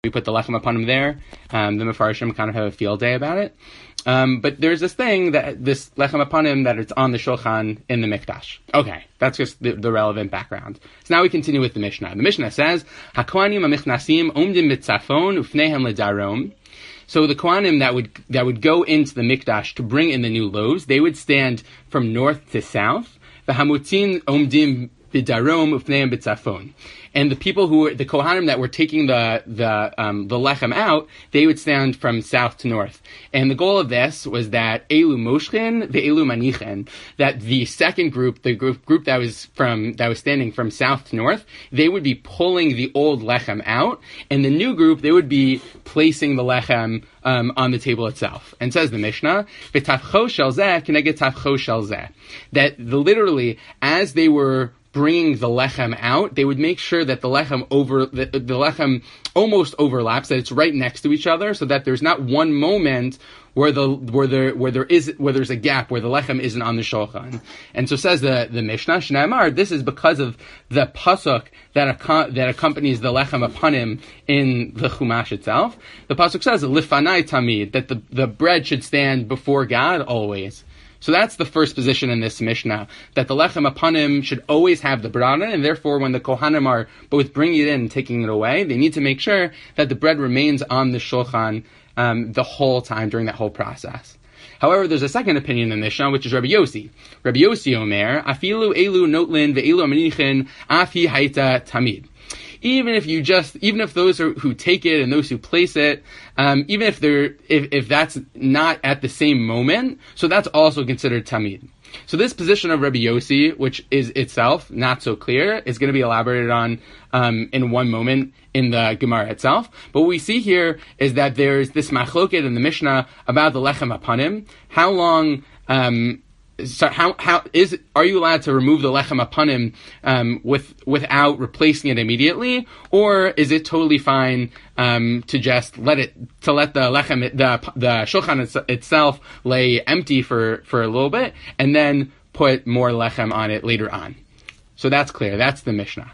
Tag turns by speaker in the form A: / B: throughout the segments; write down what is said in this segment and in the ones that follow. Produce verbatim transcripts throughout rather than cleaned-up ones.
A: we put the lechem upon him there. Um, the Mefarshim kind of have a field day about it. Um, but there's this thing, that this lechem upon him, that it's on the shulchan in the mikdash. Okay, that's just the, the relevant background. So now we continue with the Mishnah. The Mishnah says, HaKohanim HaMichnasim Omdim Mitzafon Ufnehem Ledarom. So the Kohanim that would that would go into the mikdash to bring in the new loaves, they would stand from north to south. The Hamutzin Omdim Bidarom Ufnehem Bitzafon. And the people who were, the Kohanim that were taking the, the, um, the lechem out, they would stand from south to north. And the goal of this was that Elu Moshchen, the Elu Manichen, that the second group, the group, group that was from, that was standing from south to north, they would be pulling the old lechem out. And the new group, they would be placing the lechem, um, on the table itself. And says the Mishnah, V'tafcho shel zeh k'neged tafcho shel zeh. That the, literally, as they were bringing the lechem out, they would make sure that the lechem over the, the lechem almost overlaps, that it's right next to each other, so that there's not one moment where the where there where there is where there's a gap where the lechem isn't on the shulchan. And so says the the Mishnah, Shneimar, this is because of the pasuk that ac- that accompanies the lechem upon him in the Chumash itself. The pasuk says lifanai tamid, that the the bread should stand before God always. So that's the first position in this Mishnah, that the lechem upon him should always have the bread on it, and therefore when the Kohanim are both bringing it in and taking it away, they need to make sure that the bread remains on the shulchan um, the whole time during that whole process. However, there's a second opinion in the Mishnah, which is Rabbi Yossi. Rabbi Yossi Omer, Afilu elu notlin ve'elu aminichin afi haita tamid. Even if you just, even if those are, who take it and those who place it, um, even if they're, if, if that's not at the same moment, so that's also considered tamid. So this position of Rabbi Yossi, which is itself not so clear, is going to be elaborated on um, in one moment in the Gemara itself. But what we see here is that there's this machloket in the Mishnah about the lechem upon him. How long? Um, So how how is are you allowed to remove the lechem upon him um, with without replacing it immediately, or is it totally fine um, to just let it to let the lechem the the shulchan it's, itself lay empty for, for a little bit and then put more lechem on it later on? So that's clear. That's the Mishnah.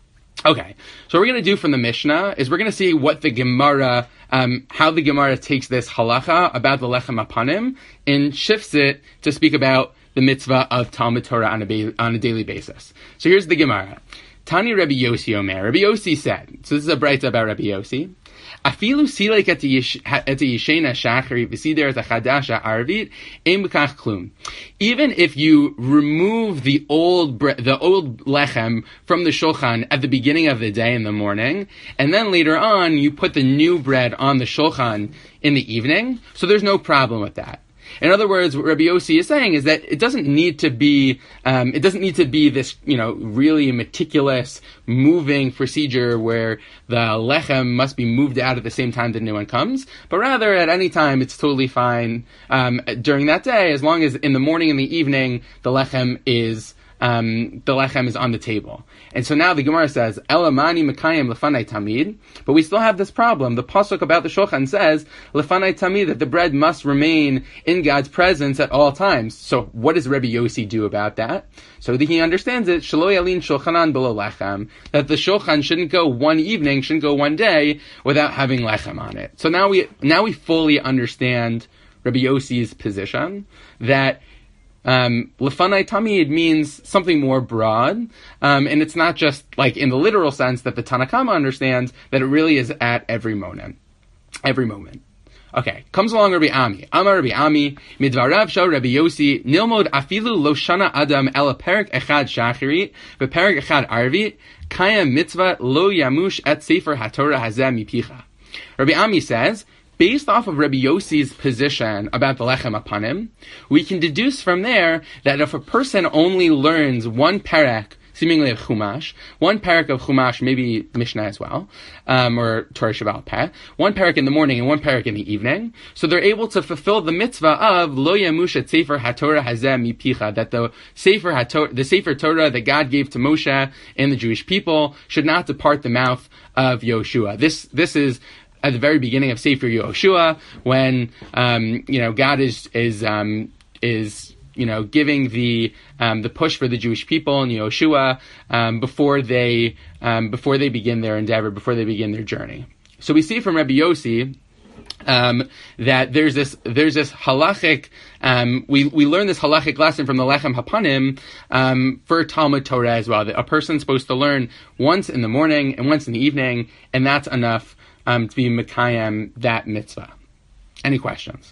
A: Okay, so what we're going to do from the Mishnah is we're going to see what the Gemara, um, how the Gemara takes this halacha about the lechem upon him and shifts it to speak about the mitzvah of Talmud Torah on a, ba- on a daily basis. So here's the Gemara. Tani Rabbi Yossi Omer. Rabbi Yossi said, so this is a braita about Rabbi Yossi. Afilu silek et yishena shachri v'sider et chadasha arvit em b'kach klum. Even if you remove the old bre- the old lechem from the shulchan at the beginning of the day in the morning, and then later on you put the new bread on the shulchan in the evening, so there's no problem with that. In other words, what Rabbi Yossi is saying is that it doesn't need to be, um, it doesn't need to be this, you know, really meticulous moving procedure where the lechem must be moved out at the same time that new one comes, but rather at any time it's totally fine um, during that day, as long as in the morning and the evening the lechem is Um, the lechem is on the table. And so now the Gemara says, Elamani Mekayim Lefanai Tamid, but we still have this problem. The pasuk about the Shulchan says, Lefanai Tamid, that the bread must remain in God's presence at all times. So what does Rabbi Yossi do about that? So that he understands it, Shelo Yalin Shulchanan Below Lechem, that the Shulchan shouldn't go one evening, shouldn't go one day without having lechem on it. So now we, now we fully understand Rabbi Yossi's position, that Um, Lefanai Tamid means something more broad, um, and it's not just like in the literal sense that the Tanna Kama understands, that it really is at every moment. Every moment. Okay, comes along Rabbi Ami. Amar Rabbi Ami, Midvarav Shah Rabbi Yossi, Nilmod Afilu Lo Shana Adam Ela Perik Echad Shachirit, Perik Echad Arvit, Kaya Mitzvah Lo Yamush Et Sefer HaTorah Hazeh Mipicha. Rabbi Ami says, based off of Rabbi Yossi's position about the lechem upon him, we can deduce from there that if a person only learns one perek, seemingly of Chumash, one perek of Chumash, maybe Mishnah as well, um, or Torah Shebaal Peh, one perek in the morning and one perek in the evening, so they're able to fulfill the mitzvah of Lo Yamush Et Sefer HaTorah Hazeh Mipicha, that the Sefer HaTorah, the Sefer Torah that God gave to Moshe and the Jewish people should not depart the mouth of Yoshua. This, this is at the very beginning of Sefer Yoshua, when um, you know God is is um, is you know giving the um, the push for the Jewish people in Yoshua um, before they um, before they begin their endeavor, before they begin their journey. So we see from Rabbi Yossi Um, that there's this there's this halachic um, we we learn this halachic lesson from the Lechem Hapanim um, for Talmud Torah as well, that a person's supposed to learn once in the morning and once in the evening, and that's enough um, to be mekayem that mitzvah. Any questions?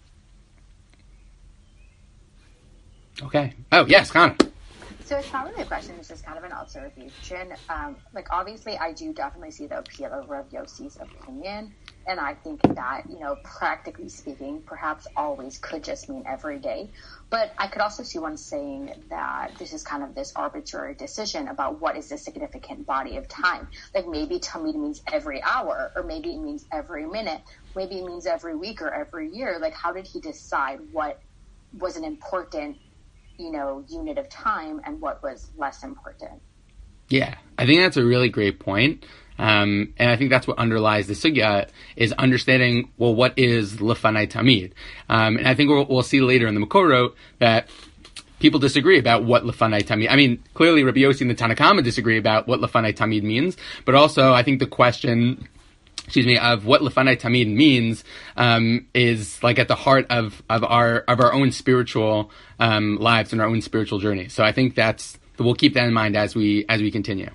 A: Okay. Oh yes, Hannah.
B: So it's not really a question, it's just kind of an observation. Um, like, obviously, I do definitely see the appeal of Rav Yossi's opinion, and I think that, you know, practically speaking, perhaps always could just mean every day. But I could also see one saying that this is kind of this arbitrary decision about what is the significant body of time. Like, maybe Tamid means every hour, or maybe it means every minute, maybe it means every week or every year. Like, how did he decide what was an important, you know, unit of time and what was less important?
A: Yeah, I think that's a really great point. Um, and I think that's what underlies the sugya, is understanding, well, what is lefanai tamid? Um, and I think we'll, we'll see later in the Makorot that people disagree about what lefanai tamid. I mean, clearly Rabbi Yossi and the Tanna Kama disagree about what lefanai tamid means, but also I think the question, excuse me, of what lefanai tamid means, um, is like at the heart of, of our, of our own spiritual, um, lives and our own spiritual journey. So I think that's, we'll keep that in mind as we, as we continue.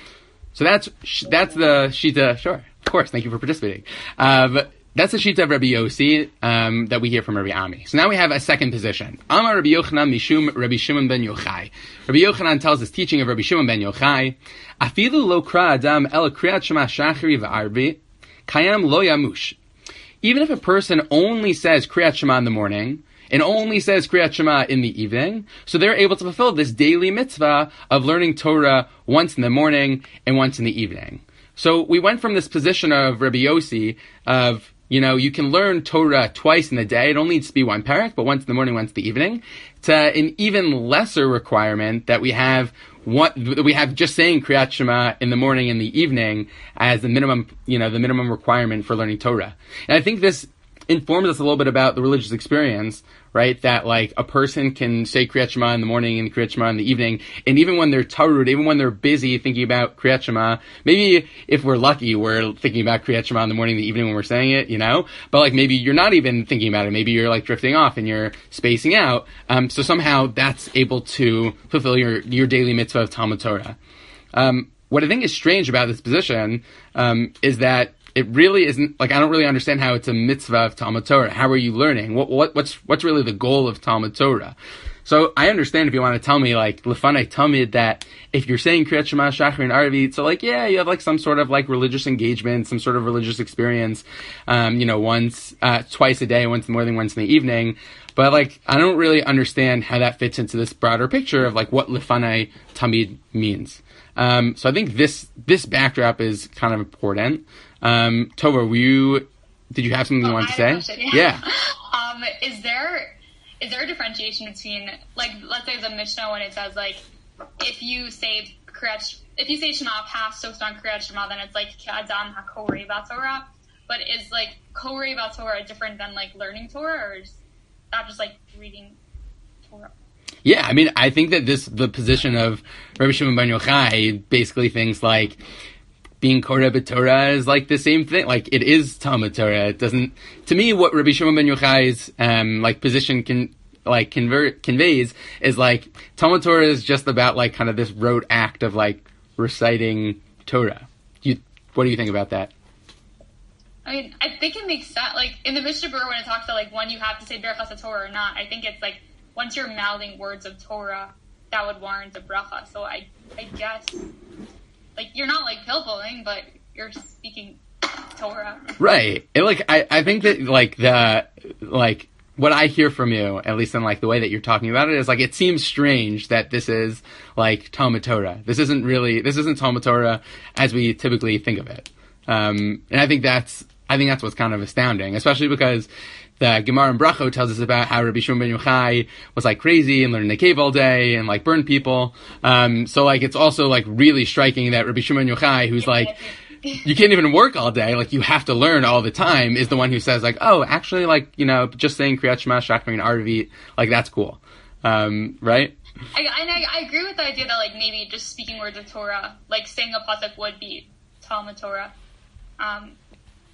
A: So that's, that's the Shita, sure, of course, thank you for participating. Um, that's the Shita of Rabbi Yossi, um, that we hear from Rabbi Ami. So now we have a second position. Amar Rabbi Yochanan Mishum Rabbi Shimon ben Yochai. Rabbi Yochanan tells us teaching of Rabbi Shimon ben Yochai, Afilu lo kra adam el kriyat shema shachri v'arbi, kayam lo yamush. Even if a person only says Kriyat Shema in the morning, and only says Kriyat Shema in the evening, so they're able to fulfill this daily mitzvah of learning Torah once in the morning and once in the evening. So we went from this position of Rabbi Yossi of, you know, you can learn Torah twice in the day. It only needs to be one parak, but once in the morning, once in the evening, to an even lesser requirement that we have what we have just saying Kriyat Shema in the morning and the evening as the minimum, you know, the minimum requirement for learning Torah. And I think this informs us a little bit about the religious experience, right? That like a person can say Kriyat Shema in the morning and Kriyat Shema in the evening, and even when they're tarud, even when they're busy thinking about Kriyat Shema, maybe if we're lucky, we're thinking about Kriyat Shema in the morning and the evening when we're saying it, you know? But like maybe you're not even thinking about it. Maybe you're like drifting off and you're spacing out. Um, so somehow that's able to fulfill your, your daily mitzvah of Talmud Torah. Um, what I think is strange about this position, um, is that it really isn't, like, I don't really understand how it's a mitzvah of Talmud Torah. How are you learning? What, what, what's, what's really the goal of Talmud Torah? So I understand if you want to tell me, like, Lefanai Tamid, that if you're saying Kriyat Shema, Shachri, and Arvit, so like, yeah, you have like some sort of like religious engagement, some sort of religious experience, um, you know, once, uh, twice a day, once in the morning, once in the evening. But like, I don't really understand how that fits into this broader picture of like what Lefanai Tamid means. Um, so I think this, this backdrop is kind of important. Um, Tova, were you, did you have something you
C: oh,
A: wanted to say?
C: Question, yeah.
A: yeah.
C: um, is there, is there a differentiation between, like, let's say the Mishnah when it says, like, if you say Kriyat, if you say Shema past so on Kriyat Shema, then it's like K'adam HaKorei B'Torah. But is like Korei B'Torah different than like learning Torah, or is that just like reading Torah?
A: Yeah, I mean, I think that this, the position of Rabbi Shimon ben Yochai basically thinks like being Korei B'Torah is like the same thing. Like it is Talmud Torah. It doesn't, to me, what Rabbi Shimon ben Yochai's, um, like position can, like convert, conveys is like Talmud Torah is just about like kind of this rote act of like reciting Torah. You, what do you think about that?
C: I mean, I think it makes sense. Like in the Mishnah Berurah, when it talks about like when you have to say Berachas Torah or not, I think it's like once you're mouthing words of Torah, that would warrant a bracha. So I, I guess, like you're not like pilpulling, but you're speaking Torah. Right.
A: And like I, I think that like the like what I hear from you, at least in like the way that you're talking about it, is like it seems strange that this is like Talmud Torah. This isn't really this isn't Talmud Torah as we typically think of it. Um, and I think that's I think that's what's kind of astounding, especially because the Gemara in Brachot tells us about how Rabbi Shimon ben Yochai was like crazy and learned in the cave all day and like burned people. Um, so like it's also like really striking that Rabbi Shimon ben Yochai, who's like, you can't even work all day, like you have to learn all the time, is the one who says like, oh, actually like, you know, just saying Kriyat Shema, Shachri, and Arvit, like that's cool. Um, right?
C: I, and I, I agree with the idea that like maybe just speaking words of Torah, like saying a pasuk would be Talmud Torah. Um,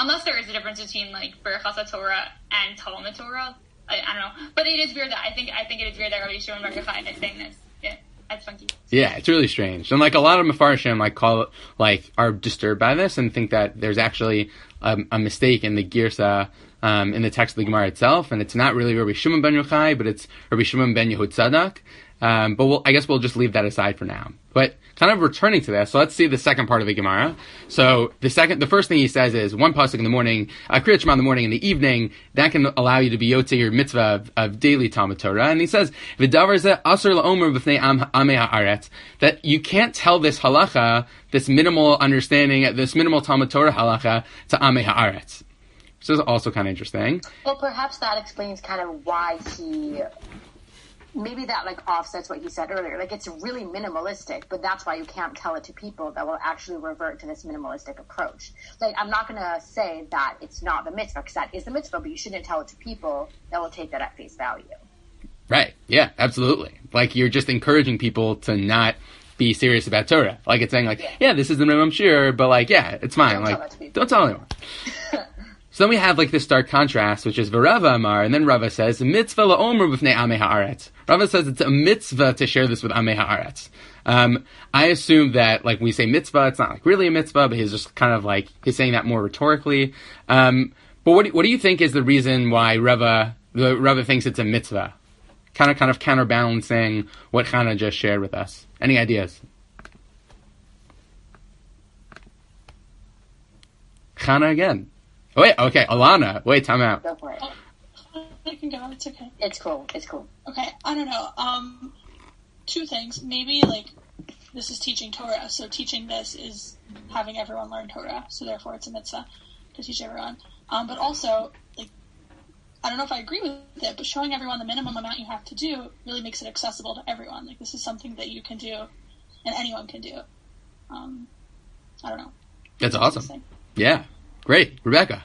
C: unless there is a difference between like Berachas Torah and Talmud Torah. I, I don't know, but it is weird that I think I think it is weird that Rabbi Shimon Bar Yochai is saying this. Yeah, that's funky.
A: Yeah, it's really strange, and like a lot of Mefarshim like call like are disturbed by this and think that there's actually a, a mistake in the Girsa um, in the text of the Gemara itself, and it's not really Rabbi Shimon ben Yochai, but it's Rabbi Shimon ben Yehud Tzadok. Um, but we'll, I guess we'll just leave that aside for now. But kind of returning to this, so let's see the second part of the Gemara. So the second, the first thing he says is one pasuk in the morning, a Kriyat Shema in the morning and the evening. That can allow you to be yotze your mitzvah of, of daily Talmud Torah. And he says, "V'davar zeh asur la'omer b'fnei amei haaretz," that you can't tell this halacha, this minimal understanding, this minimal Talmud Torah halacha to amei haaretz. So this is also kind of interesting.
B: Well, perhaps that explains kind of why he. Maybe that like offsets what he said earlier. Like it's really minimalistic, but that's why you can't tell it to people that will actually revert to this minimalistic approach. Like I'm not going to say that it's not the mitzvah because that is the mitzvah, but you shouldn't tell it to people that will take that at face value.
A: Right. Yeah, absolutely. Like you're just encouraging people to not be serious about Torah. Like it's saying like, yeah, yeah this is the minimum shiur, but like, yeah, it's fine.
B: Don't
A: like,
B: tell
A: don't tell anyone. So then we have like this stark contrast, which is V'Rava Amar, and then Rava says, mitzvah la'omer b'fnei amei haaretz. Rava says it's a mitzvah to share this with amei haaretz. Um, I assume that like when we say mitzvah, it's not like really a mitzvah, but he's just kind of like, he's saying that more rhetorically. Um, but what do, what do you think is the reason why Rava, the Rava thinks it's a mitzvah? Kind of, kind of counterbalancing what Chana just shared with us. Any ideas? Chana again. Oh, wait, okay, Alana. Wait, time out.
B: Go for it.
D: Oh, I can go. It's okay.
B: It's cool. It's cool.
D: Okay, I don't know. Um, two things. Maybe, like, this is teaching Torah, so teaching this is having everyone learn Torah, so therefore it's a mitzvah to teach everyone. Um, but also, like, I don't know if I agree with it, but showing everyone the minimum amount you have to do really makes it accessible to everyone. Like, this is something that you can do, and anyone can do. Um, I don't know.
A: That's awesome. Yeah. Great. Rebecca.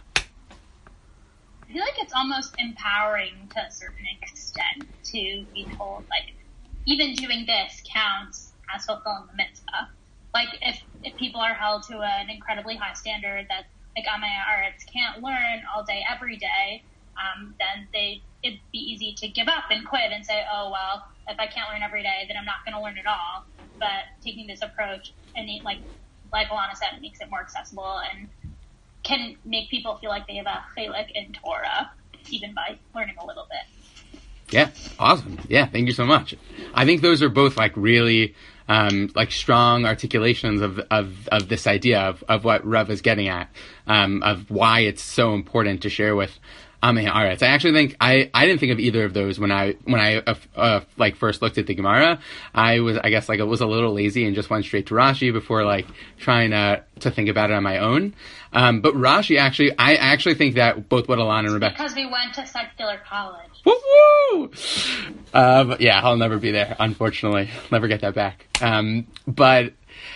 C: I feel like it's almost empowering to a certain extent to be told, like, even doing this counts as fulfilling the mitzvah. Like, if, if people are held to an incredibly high standard that, like, Amei Haaretz can't learn all day, every day, um, then they it'd be easy to give up and quit and say, oh, well, if I can't learn every day, then I'm not going to learn at all. But taking this approach, and it, like, like Alana said, it makes it more accessible and can make people feel like they have a chilek in Torah, even by learning a little bit.
A: Yeah, awesome. Yeah, thank you so much. I think those are both like really um, like strong articulations of of, of this idea of, of what Rav is getting at, um, of why it's so important to share with Amei Haaretz. I actually think I, I didn't think of either of those when I when I uh, uh, like first looked at the Gemara. I was I guess like I was a little lazy and just went straight to Rashi before like trying to to think about it on my own. Um, but Rashi actually, I actually think that both what Alana and Rebecca.
C: Because we went to secular college.
A: Woo woo! Uh, but yeah, I'll never be there. Unfortunately, never get that back. Um, but.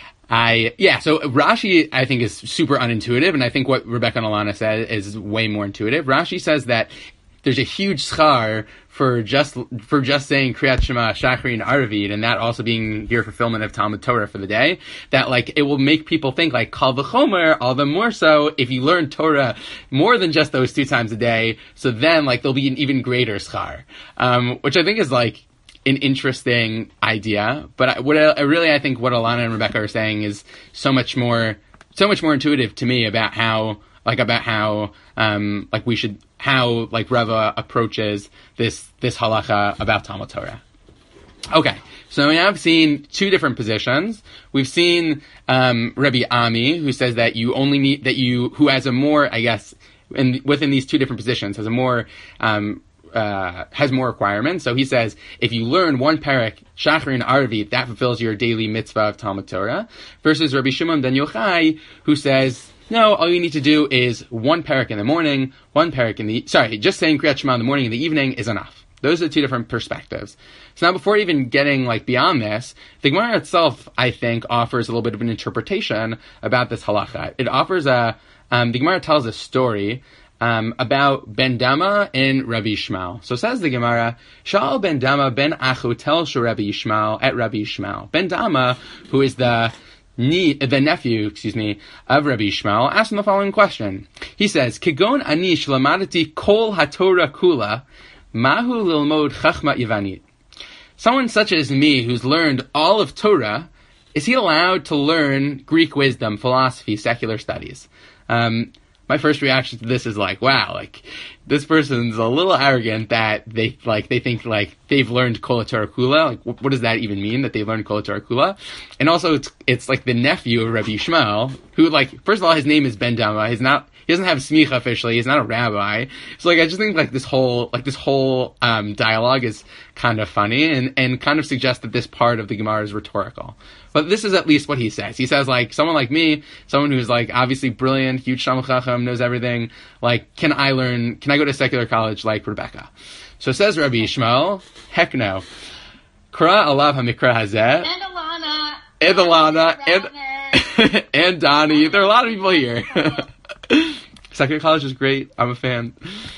A: I, yeah, so Rashi, I think, is super unintuitive, and I think what Rebecca and Alana said is way more intuitive. Rashi says that there's a huge schar for just, for just saying Kriyat Shema, Shachri, and Arvid, and that also being your fulfillment of Talmud Torah for the day, that, like, it will make people think, like, Kal V'chomer, all the more so if you learn Torah more than just those two times a day, so then, like, there'll be an even greater schar, um, which I think is, like, an interesting idea, but I, what I, really I think what Alana and Rebecca are saying is so much more, so much more intuitive to me about how, like about how, um, like we should, how like Rava approaches this this halacha about Talmud Torah. Okay, so we have seen two different positions. We've seen um, Rabbi Ami, who says that you only need that you who has a more, I guess, in within these two different positions has a more um, Uh, has more requirements. So he says, if you learn one parak, Shachar and Arvi, that fulfills your daily mitzvah of Talmud Torah. Versus Rabbi Shimon ben Yochai, who says, no, all you need to do is one parak in the morning, one parak in the, sorry, just saying Kriyat Shema in the morning and the evening is enough. Those are two different perspectives. So now before even getting like beyond this, the Gemara itself, I think, offers a little bit of an interpretation about this halacha. It offers a, um, the Gemara tells a story Um, about Ben Dama and Rabbi Yishmael. So says the Gemara, Sha'al Ben Dama ben Achutel Shu Rabbi Yishmael at Rabbi Yishmael. Ben Dama, who is the Ni, the nephew, excuse me, of Rabbi Yishmael, asked him the following question. He says, Kigon ani shelamadati kol haTorah kula, mahu lilmod chachma Yavanit. Someone such as me who's learned all of Torah, is he allowed to learn Greek wisdom, philosophy, secular studies? Um, my first reaction to this is like, wow, like, this person's a little arrogant that they, like, they think, like, they've learned Kol HaTorah Kula. Like, what, what does that even mean, that they've learned Kol HaTorah Kula? And also, it's, it's like the nephew of Rabbi Yishmael, who, like, first of all, his name is Ben Dama. He's not, he doesn't have smicha officially. He's not a rabbi. So, like, I just think, like, this whole, like, this whole, um, dialogue is kind of funny and, and kind of suggests that this part of the Gemara is rhetorical. But this is at least what he says. He says, like, someone like me, someone who's, like, obviously brilliant, huge Talmid Chacham, knows everything, like, can I learn, can I go to secular college like Rebecca? So says Rabbi Yishmael, heck no. Kra alav hamikra hazeh.
C: And Alana.
A: And Alana. And, and Donnie. There are a lot of people here. Secular college is great. I'm a fan.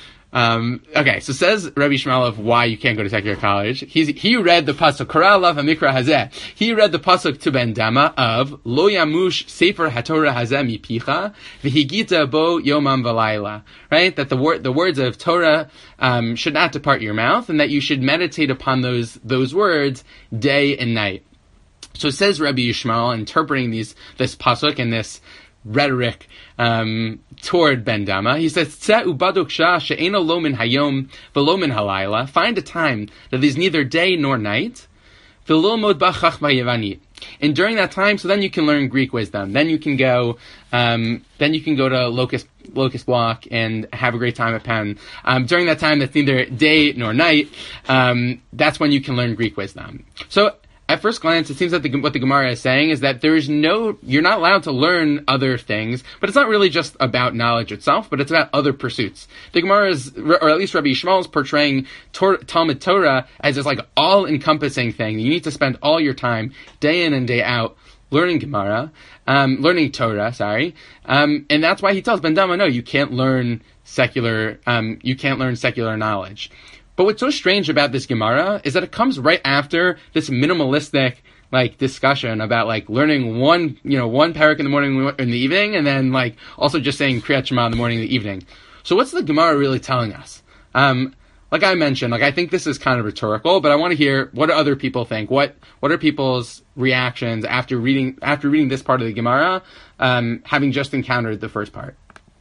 A: Um, okay, so says Rabbi Yishmael of why you can't go to secular college. He's, he read the pasuk, Kara alav hamikra hazeh. He read the pasuk to Ben Dama of Lo yamush sefer haTorah hazeh mipicha v'higita bo yomam v'layla. Right? That the word, the words of Torah, um, should not depart your mouth, and that you should meditate upon those, those words day and night. So says Rabbi Yishmael, interpreting these, this pasuk and this rhetoric um, toward Ben Dama. He says, "Tzeh ubadok shah she'ena lo min hayom v'lo min halayla." Find a time that is neither day nor night. V'lomod ba chachma Yavanit. And during that time, so then you can learn Greek wisdom. Then you can go, um, then you can go to Locust Locust Walk and have a great time at Penn. Um, during that time, that's neither day nor night. Um, that's when you can learn Greek wisdom. So, at first glance, it seems that the, what the Gemara is saying is that there is no, you're not allowed to learn other things, but it's not really just about knowledge itself, but it's about other pursuits. The Gemara is, or at least Rabbi Yishmael is portraying Tor, Talmud Torah as this like all-encompassing thing. You need to spend all your time, day in and day out, learning Gemara, um, learning Torah, sorry, um, and that's why he tells Ben Dama, no, you can't learn secular, um, you can't learn secular knowledge. But what's so strange about this Gemara is that it comes right after this minimalistic, like, discussion about, like, learning one, you know, one parak in the morning and in the evening, and then, like, also just saying Kriyat Shema in the morning and the evening. So what's the Gemara really telling us? Um, like I mentioned, like, I think this is kind of rhetorical, but I want to hear what do other people think. What, what are people's reactions after reading, after reading this part of the Gemara, um, having just encountered the first part?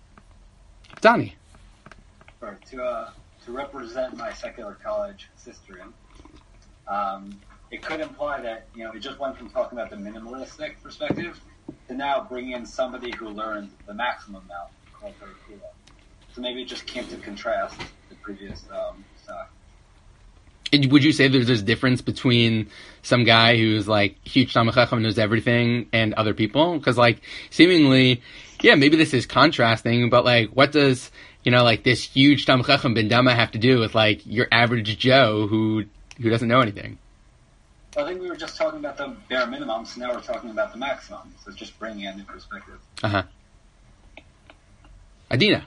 A: Donnie.
E: Sure, to, uh... to represent my secular college sister in, um, it could imply that, you know, it just went from talking about the minimalistic perspective to now bring in somebody who learned the maximum amount called Torah. So maybe it just came to contrast the previous um, stuff.
A: And would you say there's this difference between some guy who's like huge Talmid Chacham, knows everything, and other people? Because like seemingly, yeah, maybe this is contrasting, but like, what does, you know, like this huge Talmid Chacham Ben Dama have to do with like your average Joe who who doesn't know anything?
E: I think we were just talking about the bare minimum, so now we're talking about the maximum. So it's just bringing in new perspective.
A: Uh huh. Adina.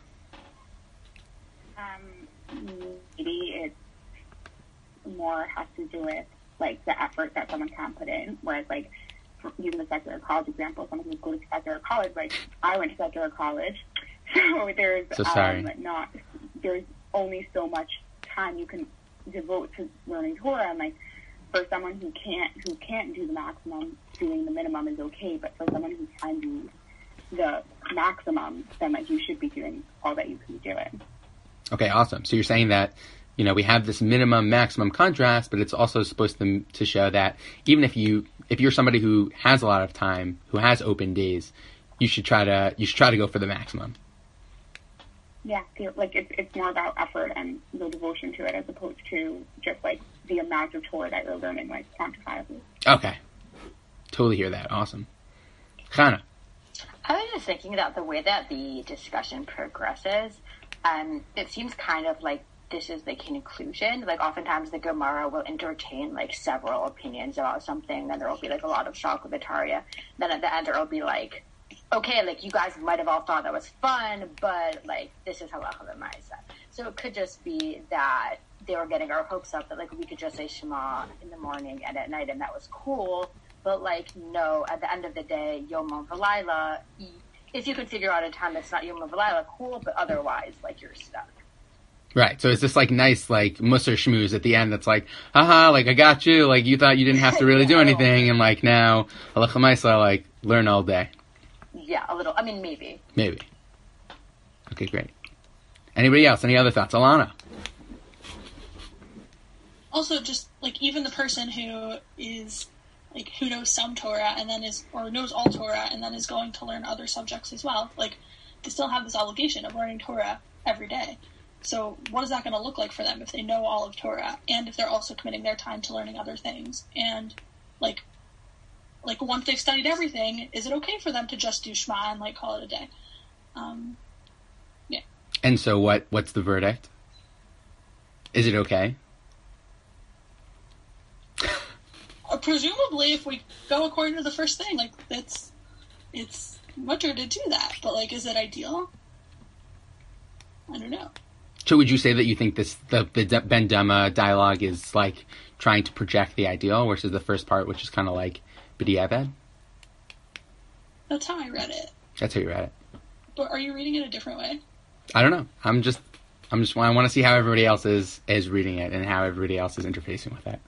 F: Um, maybe it's more has to do with like the effort that someone can put in. Whereas, like, for using the secular college example, someone who's going to secular college, like I went to secular college, so there's
A: so sorry.
F: um, not there's only so much time you can devote to learning Torah, and like for someone who can't who can't do the maximum, doing the minimum is okay. But for someone who can do the maximum, then like you should be doing all that you can do it.
A: Okay, awesome. So you're saying that, you know, we have this minimum maximum contrast, but it's also supposed to to show that even if you if you're somebody who has a lot of time, who has open days, you should try to you should try to go for the maximum.
F: Yeah, like it's it's more about effort and the devotion to it as opposed to just like the amount of Torah that you're learning, like quantifiably.
A: Okay, totally hear that. Awesome, Chana.
B: I was just thinking about the way that the discussion progresses. Um, it seems kind of like this is the conclusion. Like oftentimes the Gemara will entertain like several opinions about something, then there will be like a lot of Shalkavitaria. Then at the end there will be like, okay, like you guys might have all thought that was fun, but like this is halacha l'maaseh. So it could just be that they were getting our hopes up that like we could just say Shema in the morning and at night, and that was cool. but like, no, at the end of the day, Yom V'Layla, if you could figure out a time that's not Yom V'Layla, cool, but otherwise, like, you're stuck.
A: Right, so it's this, like, nice, like, Musar schmooze at the end that's like, haha, like, I got you, like, you thought you didn't have to really do anything, and, like, now, halacha ma'aseh, like, learn all day.
B: Yeah, a little, I mean, maybe.
A: Maybe. Okay, great. Anybody else? Any other thoughts? Alana?
D: Also, just, like, even the person who is, like, who knows some Torah and then is, or knows all Torah and then is going to learn other subjects as well, like, they still have this obligation of learning Torah every day. So what is that going to look like for them if they know all of Torah and if they're also committing their time to learning other things? And, like, like once they've studied everything, is it okay for them to just do Shema and, like, call it a day? Um, yeah.
A: And so what? What's the verdict? Is it okay?
D: Uh, presumably, if we go according to the first thing, like, it's, it's mutter to do that. But, like, is it ideal? I don't know.
A: So would you say that you think this the, the Ben Dama dialogue is like trying to project the ideal versus the first part, which is kind of like b'diavad?
D: That's how I read it.
A: That's how you read it.
D: But are you reading it a different way?
A: I don't know. I'm just, I'm just, I want to see how everybody else is is reading it and how everybody else is interfacing with it.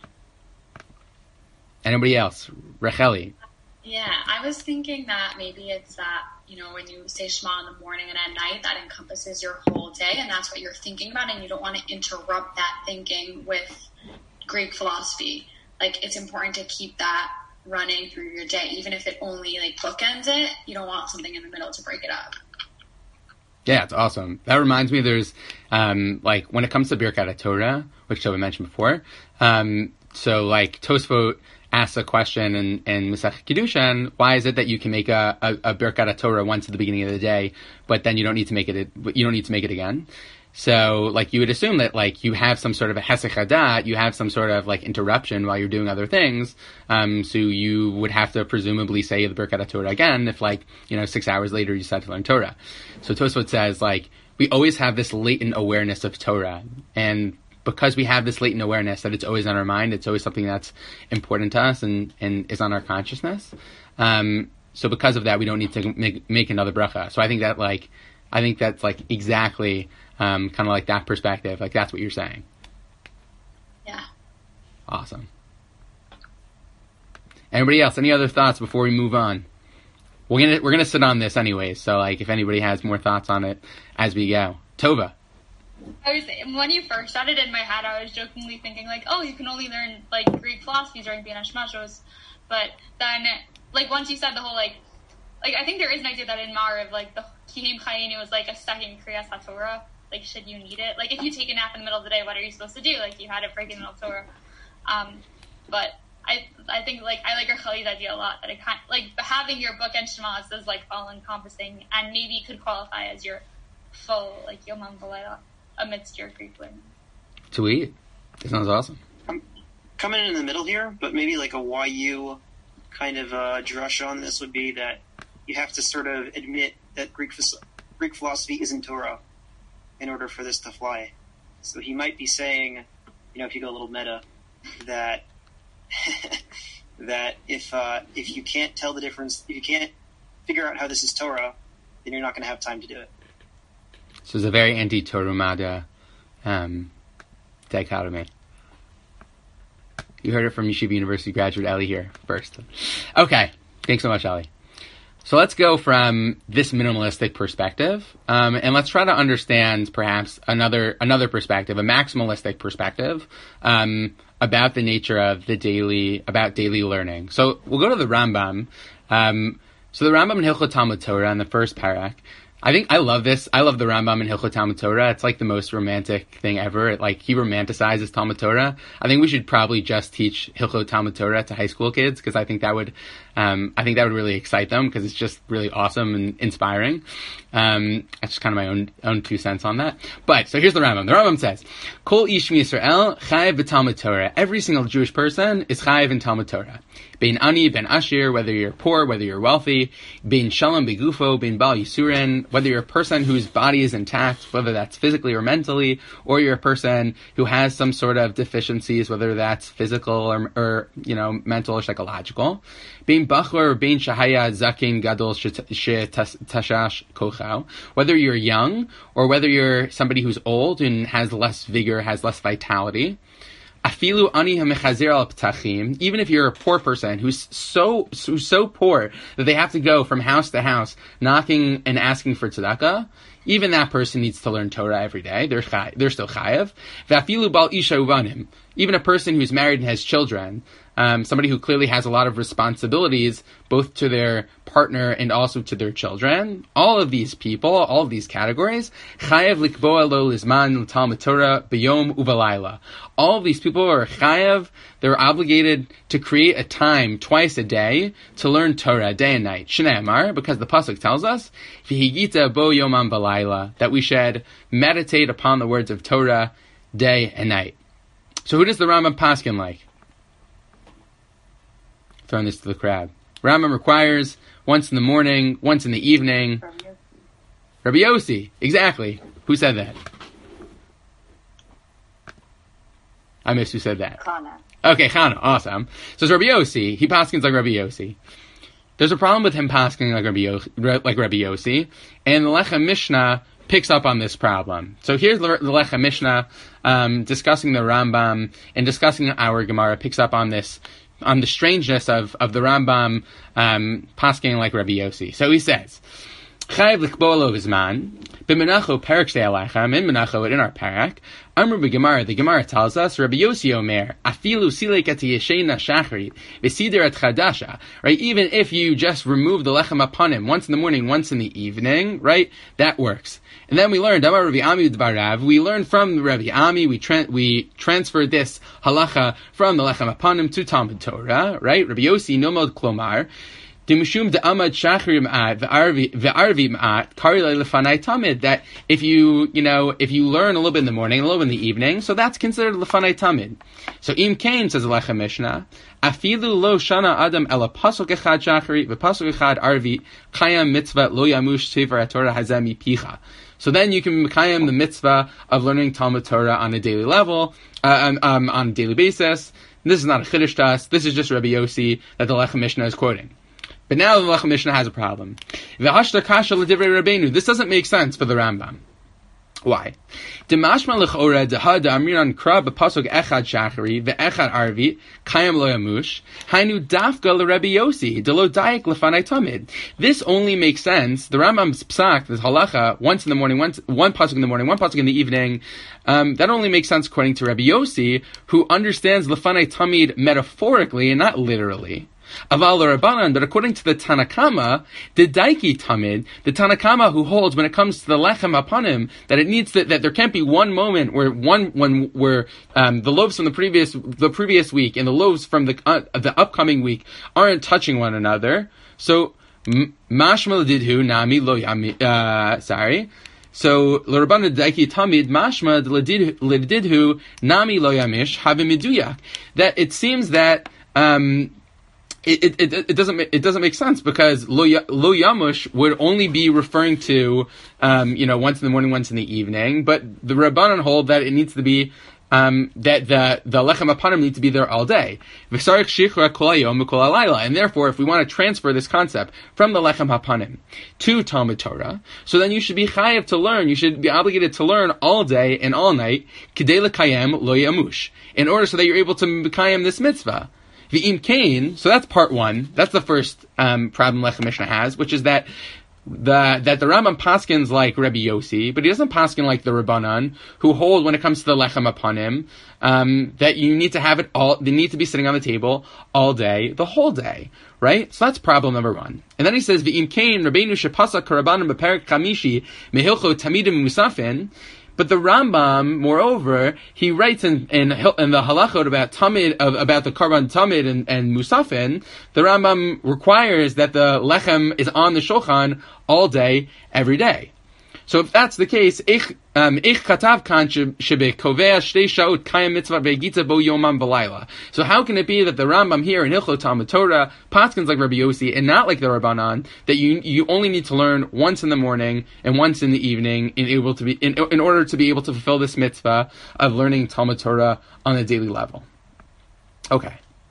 A: Anybody else? Racheli.
G: Yeah, I was thinking that maybe it's that, you know, when you say Shema in the morning and at night, that encompasses your whole day, and that's what you're thinking about, and you don't want to interrupt that thinking with Greek philosophy. Like, it's important to keep that running through your day, even if it only, like, bookends it. You don't want something in the middle to break it up.
A: Yeah, it's awesome. That reminds me, there's, um, like, when it comes to Birkat Torah, which Tova mentioned before, um, so, like, Tosfot asks a question in, in Masech Kiddushin, why is it that you can make a, a, a Birkat Torah once at the beginning of the day, but then you don't need to make it, you don't need to make it again? So, like, you would assume that, like, you have some sort of a hesech hadat, you have some sort of, like, interruption while you're doing other things, um, so you would have to presumably say the Birkat Torah again if, like, you know, six hours later you decide to learn Torah. So Tosfot says, like, we always have this latent awareness of Torah, and because we have this latent awareness that it's always on our mind, it's always something that's important to us and, and is on our consciousness. Um, so because of that, we don't need to make, make another bracha. So I think that, like, I think that's, like, exactly, um, kind of like that perspective. Like, that's what you're saying.
G: Yeah.
A: Awesome. Anybody else? Any other thoughts before we move on? We're gonna, we're gonna sit on this anyways. So, like, if anybody has more thoughts on it as we go. Tova.
C: I was when you first started in my head, I was jokingly thinking like, oh, you can only learn like Greek philosophy during Bina Shmashos, but then like once you said the whole like, like I think there is an idea that in Ma'ariv like the Kihim Chayinu was like a second Kriyas HaTorah. Like, should you need it? Like, if you take a nap in the middle of the day, what are you supposed to do? Like, you had it break in the middle of Torah. Um, but I I think like I like Racheli's idea a lot that it kind like having your book and Shema's is like all encompassing and maybe could qualify as your full like Yomam V'Layla amidst your Greek learning.
A: Sweet. That sounds awesome.
H: I'm coming in the middle here, but maybe like a Y U kind of uh, drush on this would be that you have to sort of admit that Greek Greek philosophy isn't Torah in order for this to fly. So he might be saying, you know, if you go a little meta, that that if uh, if you can't tell the difference, if you can't figure out how this is Torah, then you're not going to have time to do it.
A: So it's a very anti-Torumada um, dichotomy. You heard it from Yeshiva University graduate Ellie here first. Okay, thanks so much, Ellie. So let's go from this minimalistic perspective, um, and let's try to understand perhaps another another perspective, a maximalistic perspective, um, about the nature of the daily, about daily learning. So we'll go to the Rambam. Um, so the Rambam in Hilchot Talmud Torah in the first parak. I think I love this. I love the Rambam in Hilchot Talmud Torah. It's like the most romantic thing ever. It, like, he romanticizes Talmud Torah. I think we should probably just teach Hilchot Talmud Torah to high school kids because I think that would, um, I think that would really excite them because it's just really awesome and inspiring. Um, that's just kind of my own own two cents on that. But so here's the Rambam. The Rambam says, "Kol ish Yisrael chayev b'Talmud Torah." Every single Jewish person is chayev in Talmud Torah. Bein ani, ben ashir, whether you're poor, whether you're wealthy. Bein shalom begufo, bein bal yisurin, whether you're a person whose body is intact, whether that's physically or mentally, or you're a person who has some sort of deficiencies, whether that's physical or, or you know, mental or psychological. Bein bachor, bein shahaya zakin gadol shetashash kochau, whether you're young or whether you're somebody who's old and has less vigor, has less vitality. Afilu ani hamechazer al ptachim, even if you're a poor person who's so who's so poor that they have to go from house to house knocking and asking for tzedakah, even that person needs to learn Torah every day. They're chay, they're still chayav. V'afilu bal isha uvanim, even a person who's married and has children, um, somebody who clearly has a lot of responsibilities, both to their partner and also to their children. All of these people, all of these categories, chayav likboa lo lizman l'talmud Torah b'yom uvalayla. All of these people are chayav. They're obligated to create a time twice a day to learn Torah, day and night. Shnei amar, because the pasuk tells us, v'higita bo yomam v'layla, that we should meditate upon the words of Torah day and night. So who does the Rambam paskin like? Throwing this to the crowd. Rambam requires once in the morning, once in the evening. Rabbi Yossi, exactly. Who said that? I missed who said that.
B: Chana.
A: Okay, Chana, awesome. So it's Rabbi Yossi. He paskins like Rabbi Yossi. There's a problem with him pasking like Rabbi Yossi, like Rabbi Yossi, and the Lechem Mishnah picks up on this problem. So here's the Lechem Mishnah um, discussing the Rambam and discussing our Gemara picks up on this, on the strangeness of, of the Rambam um, pasking like Rabbi Yossi. So he says, Chayv l'kbolo v'zman, b'menacho perak shtei aleichem, in menacho, in our parak, Amr b'Gemara, the Gemara tells us, Rabbi Yossi Omer, afilu silek et yeshena shachri, v'sider et chadasha, right? Even if you just remove the lechem upon him, once in the morning, once in the evening, right? That works. And then we learned, Amar Rabbi Ami d'barav, we learned from Rabbi Ami, we tra- we transferred this halacha from the lechem upon him to Talmud Torah, right? Rabbi Yossi nomod klomar, Dimishum de amad shachri ma'at ve'arvi ma'at kari lefanai tamid, that if you, you know, if you learn a little bit in the morning, a little bit in the evening, so that's considered lefanai tamid. So Im Kain says Lechem Mishnah, afilu lo shana adam ela pasuk echad shachri ve'pasuk echad arvi kayam mitzvah lo yamush sefer haTorah hazemi picha. So then you can kayam the mitzvah of learning Talmud Torah on a daily level, uh, um, um, on a daily basis. And this is not a chiddush to us. This is just Rabbi Yossi that the Lechem Mishnah is quoting. But now the Lechem Mishnah has a problem. This doesn't make sense for the Rambam. Why? Demashma l'chora dehad amiran kra b'pasuk echad shachari ve'echad arvi kayam lo yamush hainu dafka l'Rebbi Yossi delo daik lefanai tamid. This only makes sense. The Rambam's psak, this halacha, once in the morning, once one pasuk in the morning, one pasuk in the evening. Um, that only makes sense according to Rabbi Yossi, who understands lefanai tamid metaphorically and not literally. Aval Rabbanan, but according to the Tanakama, the Daiki Tamid, the Tanakama who holds when it comes to the Lechem upon him, that it needs to, that there can't be one moment where one when where um, the loaves from the previous the previous week and the loaves from the uh, the upcoming week aren't touching one another. So Mashma Lididhu Nami Lo Yami. Uh, sorry. So L'Rabbanan Daiki Tamid Mashma Lididhu Nami Lo Yamish Havimiduyak. That it seems that. Um, It, it, it doesn't it doesn't make sense because lo, lo yamush would only be referring to um, you know once in the morning, once in the evening. But the Rabbanan hold that it needs to be um, that the the lechem apanim need to be there all day. And therefore, if we want to transfer this concept from the lechem apanim to Talmud Torah, so then you should be chayav to learn. You should be obligated to learn all day and all night k'dei l'kayem lo yamush, in order so that you're able to kayem this mitzvah. V'im kain, so that's part one. That's the first um, problem Lechem Mishnah has, which is that the that the Rambam paskins like Rabbi Yossi, but he doesn't paskin like the Rabbanan, who hold when it comes to the Lechem upon him, um, that you need to have it all, they need to be sitting on the table all day, the whole day, right? So that's problem number one. And then he says, V'im kain, Rabbeinu shepasa karabanim b'perik chamishi mehilcho tamidim musafin. But the Rambam, moreover, he writes in in, in the halachot about tamid, of, about the karban tamid and, and musafin. The Rambam requires that the lechem is on the shulchan all day, every day. So if that's the case, ich um, ich katav kan shebe kovea shtei shaot kayam mitzvah ve'gita bo yomam v'layla. So how can it be that the Rambam here in Hilchot Talmud Torah paskins like Rabbi Yossi and not like the Rabbanan, that you you only need to learn once in the morning and once in the evening in able to be in in order to be able to fulfill this mitzvah of learning Talmud Torah on a daily level? Okay,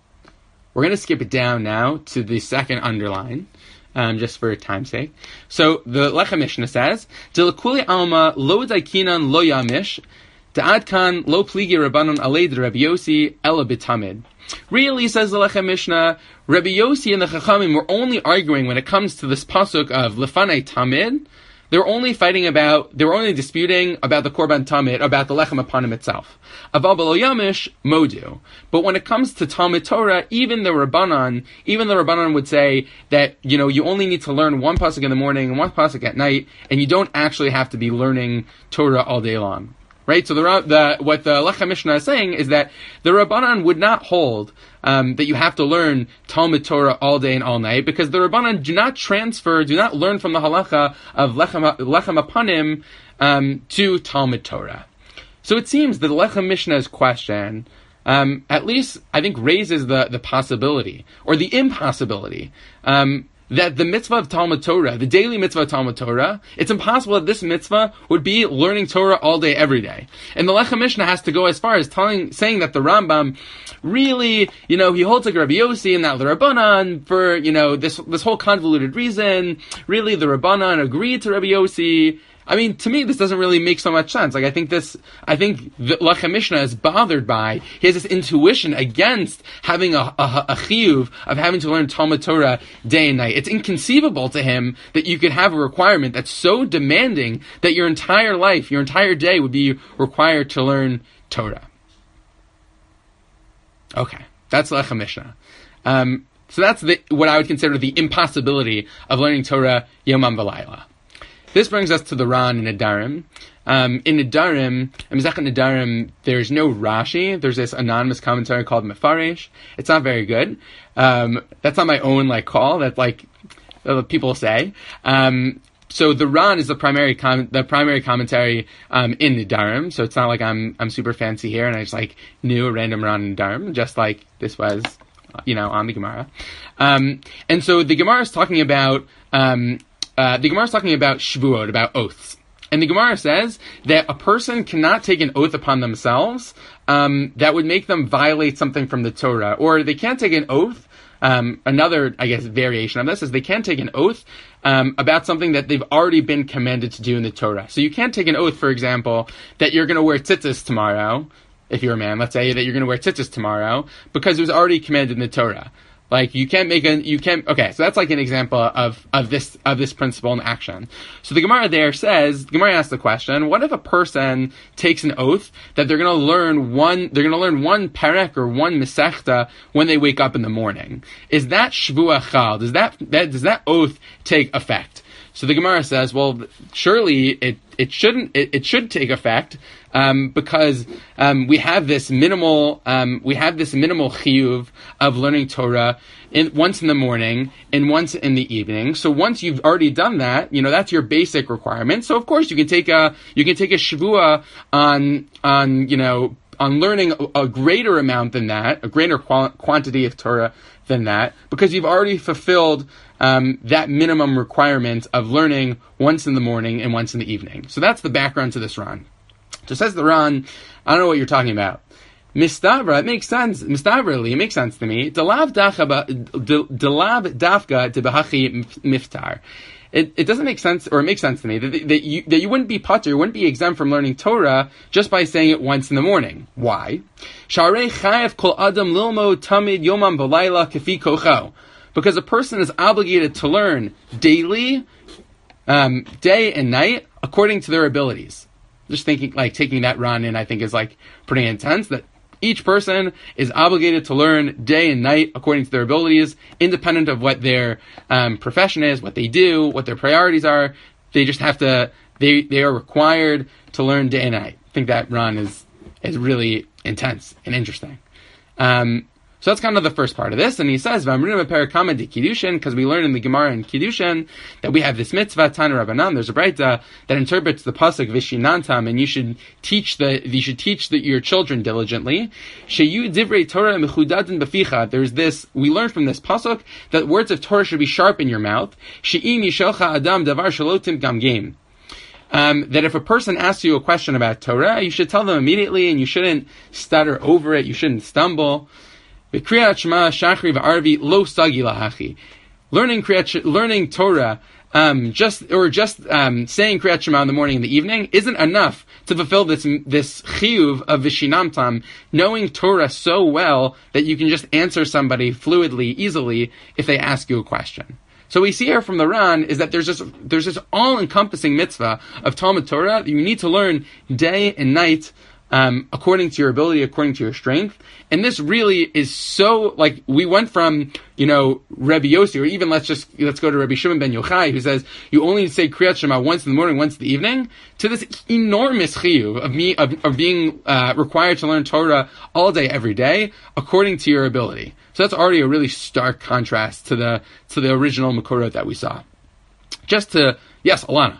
A: we're going to skip it down now to the second underline. Um, just for time's sake. So the Lechem Mishnah says, "Delakuli alma lo daikinan lo yamish, da'adkan lo pligi rabbanon alei Rabbi Yossi ela bitamid." Really, says the Lechem Mishnah, Rabbi Yossi and the Chachamim were only arguing when it comes to this pasuk of lefanei tamid. They were only fighting about, they were only disputing about the Korban Tamid, about the Lechem Apanim itself. Aval b'lo yamish modu. But when it comes to Talmud Torah, even the Rabbanan, even the Rabbanan would say that, you know, you only need to learn one pasuk in the morning and one pasuk at night, and you don't actually have to be learning Torah all day long. Right? So the, the what the Lechem Mishnah is saying is that the Rabbanan would not hold um, that you have to learn Talmud Torah all day and all night, because the Rabbanan do not transfer, do not learn from the halacha of Lechem, lechem Apanim um, to Talmud Torah. So it seems that the Lechem Mishnah's question, um, at least I think, raises the, the possibility, or the impossibility, um, that the mitzvah of Talmud Torah, the daily mitzvah of Talmud Torah, it's impossible that this mitzvah would be learning Torah all day, every day. And the Lechem Mishnah has to go as far as telling, saying that the Rambam really, you know, he holds like Rabbi Yossi and not the Rabbanan for, you know, this this whole convoluted reason. Really, the Rabbanan agreed to Rabbi Yossi. I mean, to me, this doesn't really make so much sense. Like, I think this, I think the Lechem Mishnah is bothered by, he has this intuition against having a, a, a chiyuv of having to learn Talmud Torah day and night. It's inconceivable to him that you could have a requirement that's so demanding that your entire life, your entire day would be required to learn Torah. Okay, that's Lechem Mishnah. Um, so that's the, what I would consider the impossibility of learning Torah Yomam V'Layla. This brings us to the Ran in Nedarim. Um, in Nedarim, in Masechet Nedarim, there's no Rashi. There's this anonymous commentary called Mefaresh. It's not very good. Um, that's not my own like call. That's like uh, people say. Um, so the Ran is the primary com- the primary commentary um, in Nedarim. So it's not like I'm I'm super fancy here and I just like knew a random Ran in Nedarim, just like this was, you know, on the Gemara. Um, and so the Gemara is talking about. Um, Uh, the Gemara is talking about shvuot, about oaths. And the Gemara says that a person cannot take an oath upon themselves um, that would make them violate something from the Torah. Or they can't take an oath, um, another, I guess, variation of this is they can't take an oath um, about something that they've already been commanded to do in the Torah. So you can't take an oath, for example, that you're going to wear tzitzis tomorrow, if you're a man. Let's say that you're going to wear tzitzis tomorrow, because it was already commanded in the Torah. Like, you can't make a, you can't, okay, so that's like an example of, of this, of this principle in action. So the Gemara there says, the Gemara asks the question, what if a person takes an oath that they're gonna learn one, they're gonna learn one perek or one mesechta when they wake up in the morning? Is that shvuah chal? Does that, that, does that oath take effect? So the Gemara says, well, surely it, it shouldn't, it, it should take effect, um, because, um, we have this minimal, um, we have this minimal chiyuv of learning Torah in, once in the morning and once in the evening. So once you've already done that, you know, that's your basic requirement. So of course you can take a, you can take a shvuah on, on, you know, on learning a, a greater amount than that, a greater qual- quantity of Torah than that, because you've already fulfilled um, that minimum requirement of learning once in the morning and once in the evening. So that's the background to this Ran. So says the Ran, I don't know what you're talking about. Mistavra, it makes sense. Mistavrali, it makes sense to me. Delav dafka debahachi miftar. It, it doesn't make sense, or it makes sense to me, that, that, you, that you wouldn't be patur, you wouldn't be exempt from learning Torah just by saying it once in the morning. Why? Sharei chayav kol adam lilmo tamid yomam v'layla kefi kocho. Because a person is obligated to learn daily, um, day and night, according to their abilities. Just thinking, like, taking that run in, I think is, like, pretty intense, that each person is obligated to learn day and night according to their abilities, independent of what their um, profession is, what they do, what their priorities are. They just have to, they, they are required to learn day and night. I think that run is, is really intense and interesting. Um, So that's kind of the first part of this. And he says, V'amrinu b'perakama de Kiddushin, because we learn in the Gemara in Kiddushin that we have this mitzvah, Tana Rabbanan, there's a Breita that interprets the pasuk Vishinantam, and you should teach the, you should teach the, your children diligently. Sheyu divrei Torah mechudadin b'ficha. There's this, we learn from this pasuk that words of Torah should be sharp in your mouth. She'im yishelcha adam davar shalotim gamgem. Um, that if a person asks you a question about Torah, you should tell them immediately, and you shouldn't stutter over it, you shouldn't stumble. Kriyat Shema Shachri v'Arvi lo sagi lahachi. Learning Kriyat, learning Torah, um, just or just um, saying Kriyat Shema in the morning and the evening isn't enough to fulfill this this chiyuv of Vishinamtam. Knowing Torah so well that you can just answer somebody fluidly, easily if they ask you a question. So we see here from the Ran is that there's this there's this all-encompassing mitzvah of Talmud Torah that you need to learn day and night. Um, according to your ability, according to your strength. And this really is so, like, we went from, you know, Rabbi Yossi, or even let's just, let's go to Rabbi Shimon ben Yochai, who says, you only say Kriyat Shema once in the morning, once in the evening, to this enormous chiyuv of me, of, of being, uh, required to learn Torah all day, every day, according to your ability. So that's already a really stark contrast to the, to the original Makorot that we saw. Just to, yes, Alana.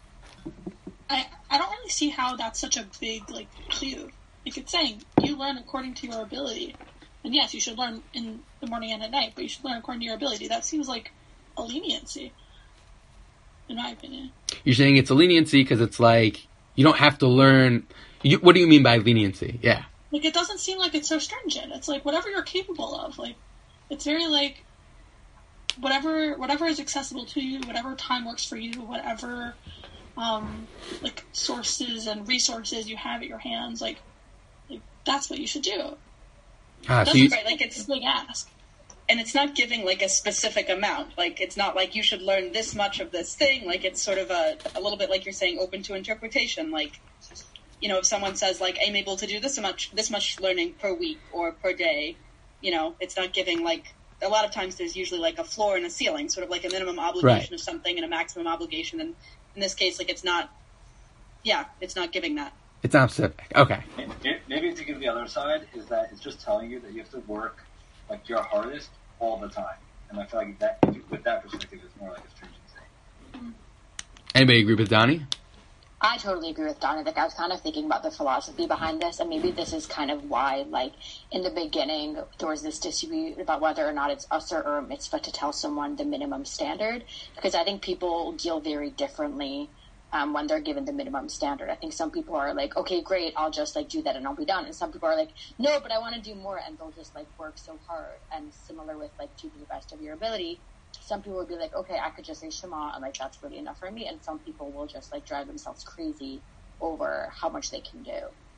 D: I don't really see how that's such a big, like, chiyuv. Like, it's saying, you learn according to your ability. And yes, you should learn in the morning and at night, but you should learn according to your ability. That seems like a leniency, in my opinion.
A: You're saying it's a leniency because it's like, you don't have to learn... You, what do you mean by leniency? Yeah.
D: Like, it doesn't seem like it's so stringent. It's like, whatever you're capable of. Like, it's very, like, whatever whatever is accessible to you, whatever time works for you, whatever... Um, like sources and resources you have at your hands, like, like that's what you should do.
A: Ah,
D: that's
A: so you...
D: right, like it's a big ask,
I: and it's not giving like a specific amount. Like it's not like you should learn this much of this thing. Like it's sort of a a little bit like you're saying, open to interpretation. Like, you know, if someone says like I'm able to do this much this much learning per week or per day, you know, it's not giving like. A lot of times there's usually like a floor and a ceiling, sort of like a minimum obligation
A: right.
I: of something and a maximum obligation. And in this case, like it's not, yeah, it's not giving that.
A: It's not specific. Okay.
E: Maybe to give the other side is that it's just telling you that you have to work like your hardest all the time. And I feel like that, with that perspective, it's more like a stringency.
A: Anybody agree with Donnie?
B: I totally agree with Donnie. Like, I was kind of thinking about the philosophy behind this, and maybe this is kind of why, like, in the beginning, there was this dispute about whether or not it's usur or a mitzvah to tell someone the minimum standard, because I think people deal very differently um, when they're given the minimum standard. I think some people are like, okay, great, I'll just, like, do that and I'll be done. And some people are like, no, but I want to do more, and they'll just, like, work so hard. And similar with, like, to the best of your ability, some people will be like, okay, I could just say Shema, and, like, that's really enough for me. And some people will just, like, drive themselves crazy over how much they can do.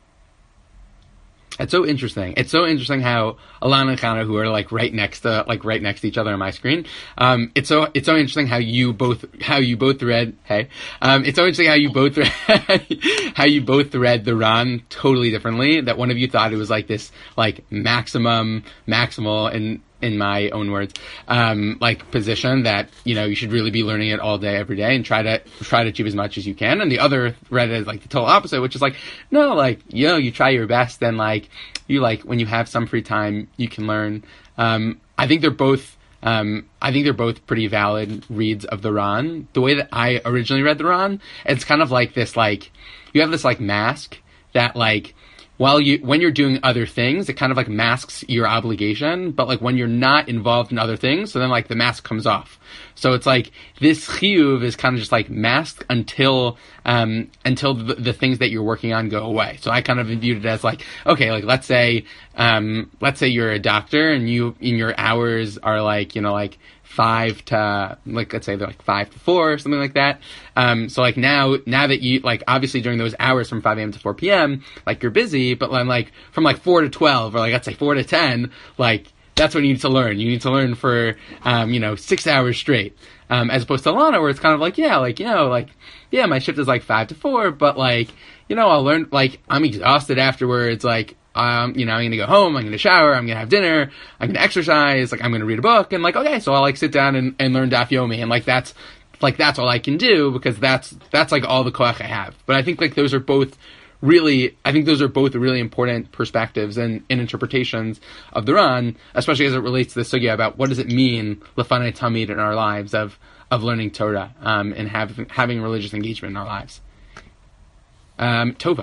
A: It's so interesting. It's so interesting how Alana and Chana, who are like right next to like right next to each other on my screen, um, it's so it's so interesting how you both how you both read. Hey, um, it's so interesting how you both read how you both read the Ran totally differently. That one of you thought it was like this like maximum maximal in in my own words, um, like position that, you know, you should really be learning it all day, every day, and try to try to achieve as much as you can. And the other read it as like the total opposite, which is like, no, like, you know, you try your best, and like, you like, when you have some free time, you can learn. Um, I think they're both, um, I think they're both pretty valid reads of the Ran. The way that I originally read the Ran, it's kind of like this, like, you have this like mask that like, while you, when you're doing other things, it kind of like masks your obligation, but like when you're not involved in other things, so then like the mask comes off. So it's like this chiyuv is kind of just like masked until, um, until the, the things that you're working on go away. So I kind of viewed it as like, okay, like let's say, um, let's say you're a doctor and you, in your hours are like, you know, like, five to, like, let's say they're like five to four or something like that. Um, so like now, now that you, like, obviously during those hours from five a.m. to four p.m., like you're busy, but then like from like four to twelve or like, let's say four to ten, like that's what you need to learn. You need to learn for, um, you know, six hours straight. Um, as opposed to Lana, where it's kind of like, yeah, like, you know, like, yeah, my shift is like five to four, but like, you know, I'll learn, like, I'm exhausted afterwards, like, Um, you know, I'm gonna go home, I'm gonna shower, I'm gonna have dinner, I'm gonna exercise, like, I'm gonna read a book, and like, okay, so I'll like sit down and, and learn Daf Yomi, and like, that's, like, that's all I can do, because that's, that's like all the koach I have. But I think like those are both really, I think those are both really important perspectives and, and interpretations of the Ran, especially as it relates to the sugya about what does it mean, Lefanei Tamid, in our lives of, of learning Torah um, and have, having religious engagement in our lives. Um, Tova.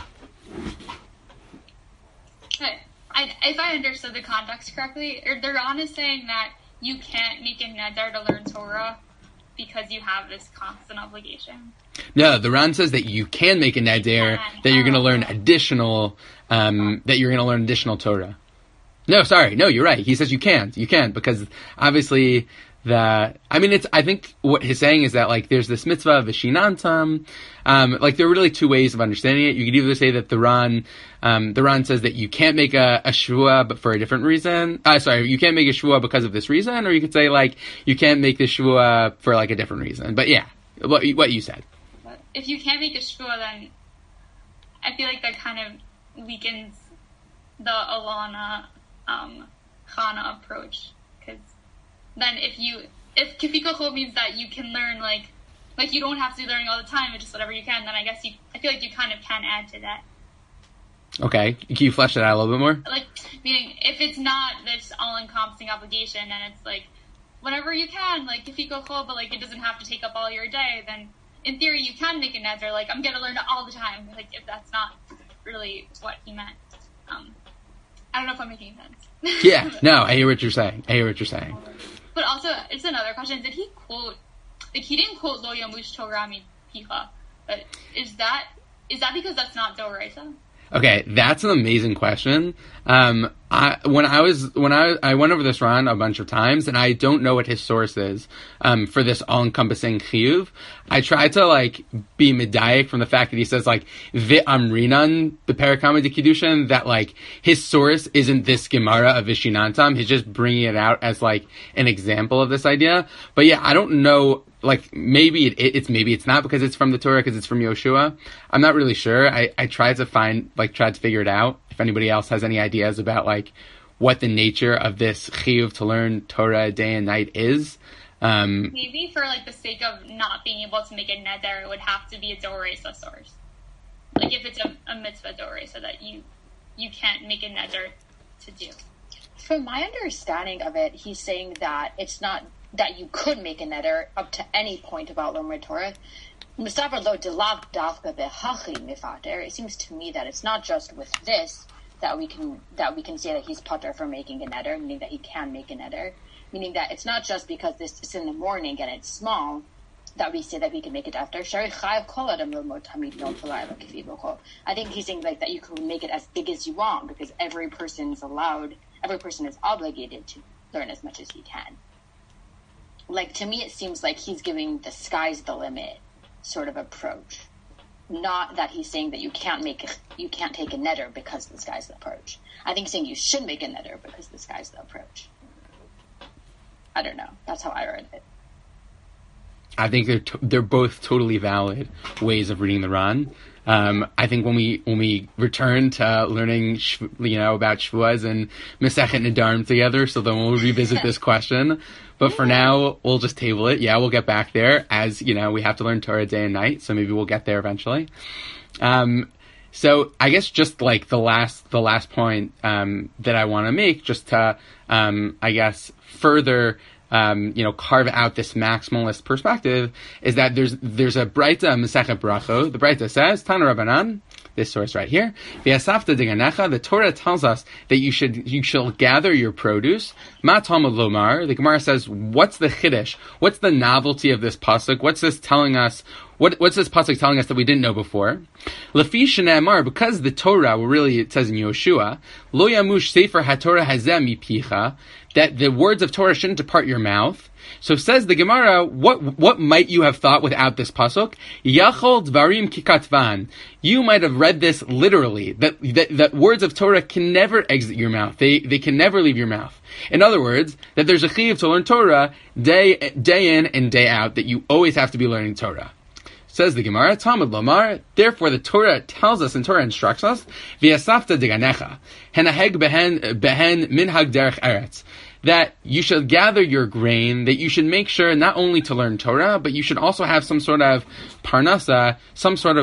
C: I, if I understood the context correctly, the Ran is saying that you can't make a neder to learn Torah because you have this constant obligation.
A: No, the Ran says that you can make a neder, that you're going to learn additional, um, that you're going to learn additional Torah. No, sorry, no, you're right. He says you can't, you can't, because obviously the, I mean, it's, I think what he's saying is that, like, there's this mitzvah, Vishinantam, um, like, there are really two ways of understanding it. You could either say that the Ran, um, the Ran says that you can't make a, a shvua, but for a different reason. Uh, sorry, you can't make a shvua because of this reason, or you could say, like, you can't make the shvua for, like, a different reason. But yeah, what, what you said.
C: If you can't make a shvua, then I feel like that kind of weakens the Alana, um, Chana approach, because then if you, if Kafika Chol means that you can learn, like, like you don't have to be learning all the time, but just whatever you can, then I guess you, I feel like you kind of can add to that.
A: Okay. Can you flesh that out a little bit more?
C: Like, meaning, if it's not this all-encompassing obligation, and it's like, whenever you can, like, Kafika Chol, but like, it doesn't have to take up all your day, then in theory you can make a neder, like, I'm gonna learn it all the time, like, if that's not really what he meant. Um, I don't know if I'm making sense.
A: Yeah, no, I hear what you're saying. I hear what you're saying.
C: But also, it's another question. Did he quote, like, he didn't quote Lo Yamush Torah Mi Picha, but is that, is that because that's not Doraisa?
A: Okay, that's an amazing question. Um, I, when I was, when I, I went over this Ran a bunch of times, and I don't know what his source is, um, for this all-encompassing chiyuv. I tried to, like, be medayik from the fact that he says, like, V'amrinan, the Parakama de Kiddushin, that, like, his source isn't this Gemara of Vishinantam. He's just bringing it out as, like, an example of this idea. But yeah, I don't know. Like, maybe it, it's, maybe it's not because it's from the Torah, because it's from Yoshua. I'm not really sure. I, I tried to find, like, tried to figure it out. If anybody else has any ideas about, like, what the nature of this chiyuv to learn Torah day and night is. Um,
C: maybe for, like, the sake of not being able to make a neder, it would have to be a Doraisa source. Like, if it's a, a mitzvah Doraisa that you, you can't make a neder to do.
B: From my understanding of it, he's saying that it's not that you could make a neder up to any point about Lomar Torah. It seems to me that it's not just with this that we can that we can say that he's patur for making a neder, meaning that he can make a neder, meaning that it's not just because this is in the morning and it's small that we say that we can make it after. I think he's saying like that you can make it as big as you want because every person is allowed, every person is obligated to learn as much as he can. Like, to me, it seems like he's giving the sky's the limit sort of approach. Not that he's saying that you can't make it, you can't take a neder because the sky's the approach. I think he's saying you should make a neder because the sky's the approach. I don't know. That's how I read it.
A: I think they're to- they're both totally valid ways of reading the Ran. Um, I think when we when we return to learning, you know, about Shavuos and Masechet Nedarim together, so then we'll revisit this question. But for now, we'll just table it. Yeah, we'll get back there as, you know, we have to learn Torah day and night, so maybe we'll get there eventually. Um, so I guess just like the last the last point um, that I want to make, just to um, I guess further. Um, you know, carve out this maximalist perspective is that there's there's a Braita Masechet Brachot. The Braita says, Tana Rabbanan, this source right here, V'yasafta diganecha. The Torah tells us that you should you shall gather your produce. Ma Talmud Lomar. The Gemara says, what's the chiddush? What's the novelty of this pasuk? What's this telling us? What what's this pasuk telling us that we didn't know before? Lefi shene'amar, because the Torah, well, really it says in Yoshua, Lo yamush sefer haTorah hazeh mipicha, that the words of Torah shouldn't depart your mouth. So says the Gemara, what what might you have thought without this pasuk? Yachol dvarim kikatvan. You might have read this literally, that, that that words of Torah can never exit your mouth. They they can never leave your mouth. In other words, that there's a chiyuv to learn Torah day day in and day out, that you always have to be learning Torah. Says the Gemara, Talmud Lomar, therefore the Torah tells us and Torah instructs us, V'yasafta diganecha, henaheg behen behen minhag derech eretz, that you should gather your grain, that you should make sure not only to learn Torah, but you should also have some sort of parnasa, some sort of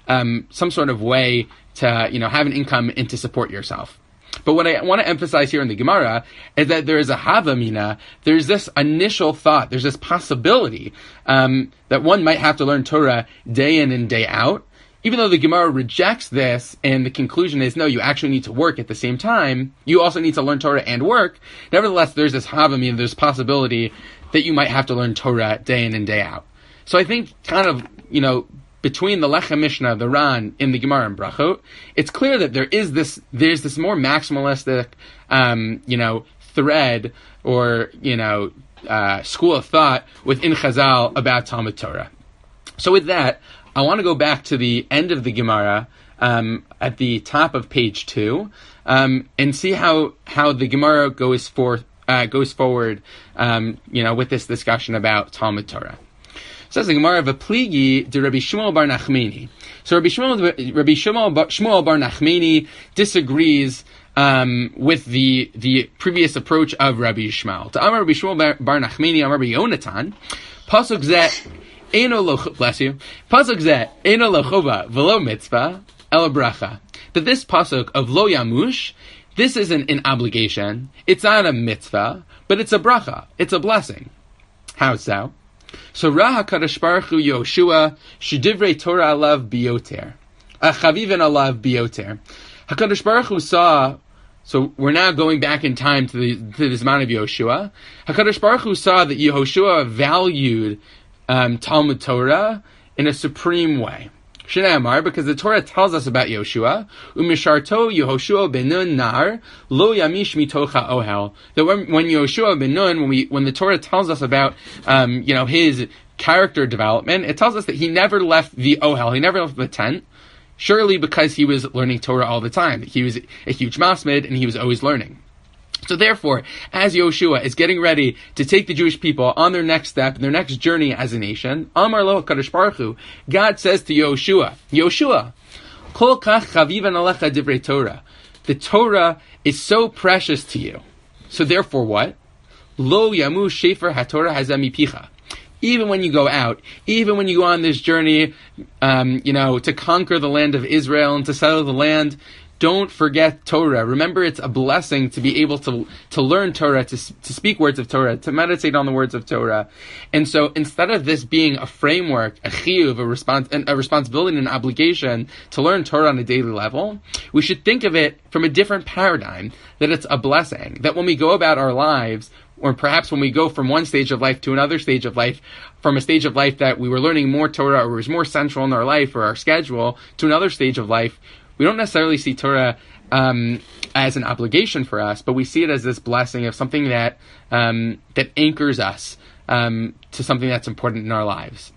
A: um, some sort of way to, you know, have an income and to support yourself. But what I want to emphasize here in the Gemara is that there is a havamina, there's this initial thought, there's this possibility um, that one might have to learn Torah day in and day out. Even though the Gemara rejects this, and the conclusion is, no, you actually need to work at the same time, you also need to learn Torah and work, nevertheless, there's this havamina, there's possibility that you might have to learn Torah day in and day out. So I think kind of, you know, between the Lechem Mishnah, the Ran, in the Gemara and Brachot, it's clear that there is this, there's this more maximalistic, um, you know, thread or, you know, uh, school of thought within Chazal about Talmud Torah. So with that, I want to go back to the end of the Gemara, um, at the top of page two, um, and see how, how the Gemara goes forth, uh, goes forward, um, you know, with this discussion about Talmud Torah. Says the Gemara, "V'pligi de Rabbi Shmuel bar Nachmani." So Rabbi Shmuel, Rabbi Shmuel, Shmuel bar Nachmani disagrees um, with the the previous approach of Rabbi Yishmael. To Amar Rabbi Shmuel bar, bar Nachmani, Amar Rabbi Yonatan, pasuk zeh eno lo bless you, pasuk zeh eno lo chova v'lo mitzvah el bracha. That this pasuk of lo yamush, this isn't an obligation, it's not a mitzvah, but it's a bracha, it's a blessing. How so? So Ra HaKadosh Baruch Hu Yoshua Shedivrei Torah alav bioter, Chaviven alav bioter. HaKadosh Baruch Hu saw. So we're now going back in time to the to the Zman of Yoshua. HaKadosh Baruch Hu saw that Yehoshua valued um, Talmud Torah in a supreme way. Shnei Amar, because the Torah tells us about Yoshua, Umisharto Yehoshua ben Nun nar lo yamish mitocha ohel. That when, when Yoshua ben Nun, when we when the Torah tells us about um, you know his character development, it tells us that he never left the ohel, he never left the tent. Surely because he was learning Torah all the time. He was a huge masmid and he was always learning. So therefore, as Yoshua is getting ready to take the Jewish people on their next step, their next journey as a nation, Amar lo HaKadosh Baruch Hu, God says to Yoshua, Yoshua, Kol kach chavivan alecha divrei Torah. The Torah is so precious to you. So therefore what? Lo yamu shefer haTorah hazeh mipicha. Even when you go out, even when you go on this journey, um, you know, to conquer the land of Israel and to settle the land, don't forget Torah. Remember, it's a blessing to be able to to learn Torah, to to speak words of Torah, to meditate on the words of Torah. And so, instead of this being a framework, a chiyuv, a, respons- a responsibility and an obligation to learn Torah on a daily level, we should think of it from a different paradigm, that it's a blessing. That when we go about our lives, or perhaps when we go from one stage of life to another stage of life, from a stage of life that we were learning more Torah or was more central in our life or our schedule, to another stage of life, we don't necessarily see Torah um, as an obligation for us, but we see it as this blessing of something that um, that anchors us um, to something that's important in our lives.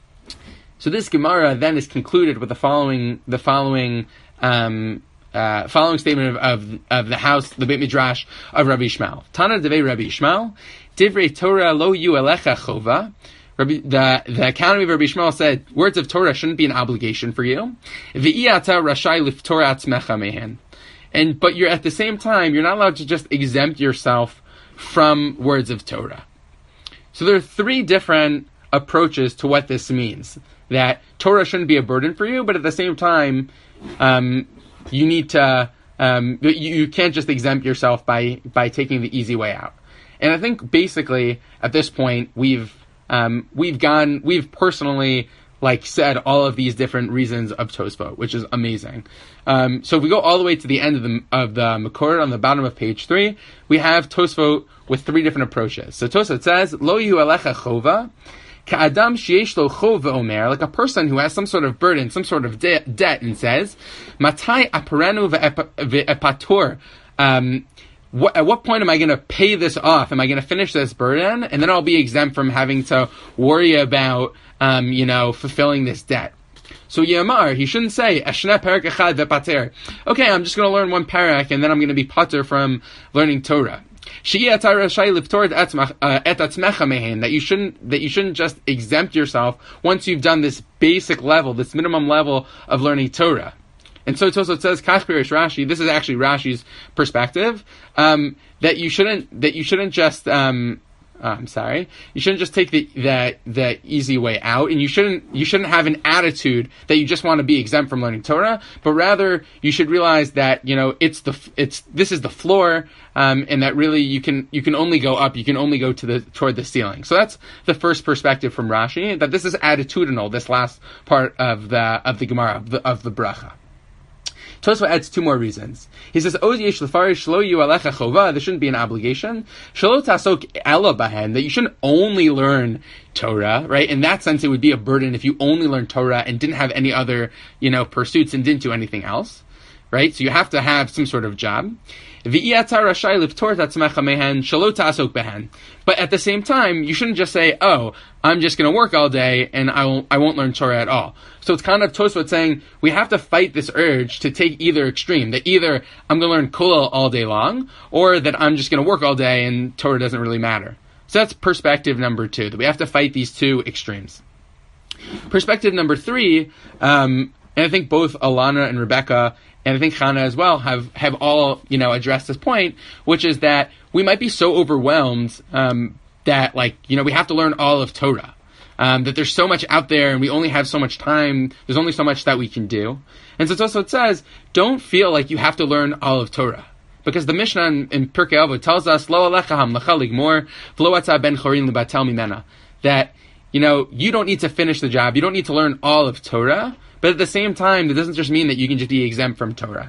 A: So this Gemara then is concluded with the following the following um, uh, following statement of, of of the house, the Beit Midrash of Rabbi Yishmael. Tana devei Rabbi Yishmael, divrei Torah lo yu elecha chova. Rabbi, the, the Academy of Rabbi Yishmael said, words of Torah shouldn't be an obligation for you. V'iyata rashai liftor atzmecha mehen. And, but you're, at the same time, you're not allowed to just exempt yourself from words of Torah. So there are three different approaches to what this means. That Torah shouldn't be a burden for you, but at the same time, um, you need to, um, you, you can't just exempt yourself by, by taking the easy way out. And I think basically, at this point, we've, Um, we've gone, we've personally, like, said all of these different reasons of Tosfot, which is amazing. Um, so if we go all the way to the end of the, of the Makor, on the bottom of page three, we have Tosfot with three different approaches. So Tosfot says, Lo yu alecha chova, ka'adam sheyesh lo chova omer, like a person who has some sort of burden, some sort of de- debt, and says, Matai aparenu ve'epator, um, What, at what point am I going to pay this off? Am I going to finish this burden? And then I'll be exempt from having to worry about, um, you know, fulfilling this debt. So Yamar, he shouldn't say, Ashna parak echad ve'pater. Okay, I'm just going to learn one parak and then I'm going to be pater from learning Torah. That you shouldn't, that you shouldn't just exempt yourself once you've done this basic level, this minimum level of learning Torah. And so Tosfot says, Kach Pirish Rashi, this is actually Rashi's perspective, um, that you shouldn't, that you shouldn't just, um, Uh, I'm sorry. You shouldn't just take the, the the easy way out, and you shouldn't you shouldn't have an attitude that you just want to be exempt from learning Torah, but rather you should realize that, you know, it's the it's this is the floor, um, and that really you can you can only go up, you can only go to the toward the ceiling. So that's the first perspective from Rashi, that this is attitudinal. This last part of the of the Gemara of the of the bracha. Tosfot adds two more reasons. He says, "Oz yesh lefarish lo yu alecha chova." There shouldn't be an obligation. Shelo tasok ela bahen, that you shouldn't only learn Torah, right? In that sense, it would be a burden if you only learned Torah and didn't have any other, you know, pursuits and didn't do anything else, right? So you have to have some sort of job. But at the same time, you shouldn't just say, "Oh, I'm just going to work all day and I won't, I won't learn Torah at all." So it's kind of Tosfot saying we have to fight this urge to take either extreme. That either I'm going to learn Kollel all day long, or that I'm just going to work all day and Torah doesn't really matter. So that's perspective number two. That we have to fight these two extremes. Perspective number three, um, and I think both Alana and Rebecca, and I think Chana as well, have, have all, you know, addressed this point, which is that we might be so overwhelmed um, that, like, you know, we have to learn all of Torah. Um, that there's so much out there and we only have so much time, there's only so much that we can do. And so it's also, it says, don't feel like you have to learn all of Torah. Because the Mishnah in, in Pirkei Avot tells us, Lo alechaham lecha ligmor, v'lo atza ben chorin lebatel mimena. That, you know, you don't need to finish the job, you don't need to learn all of Torah, but at the same time, that doesn't just mean that you can just be exempt from Torah.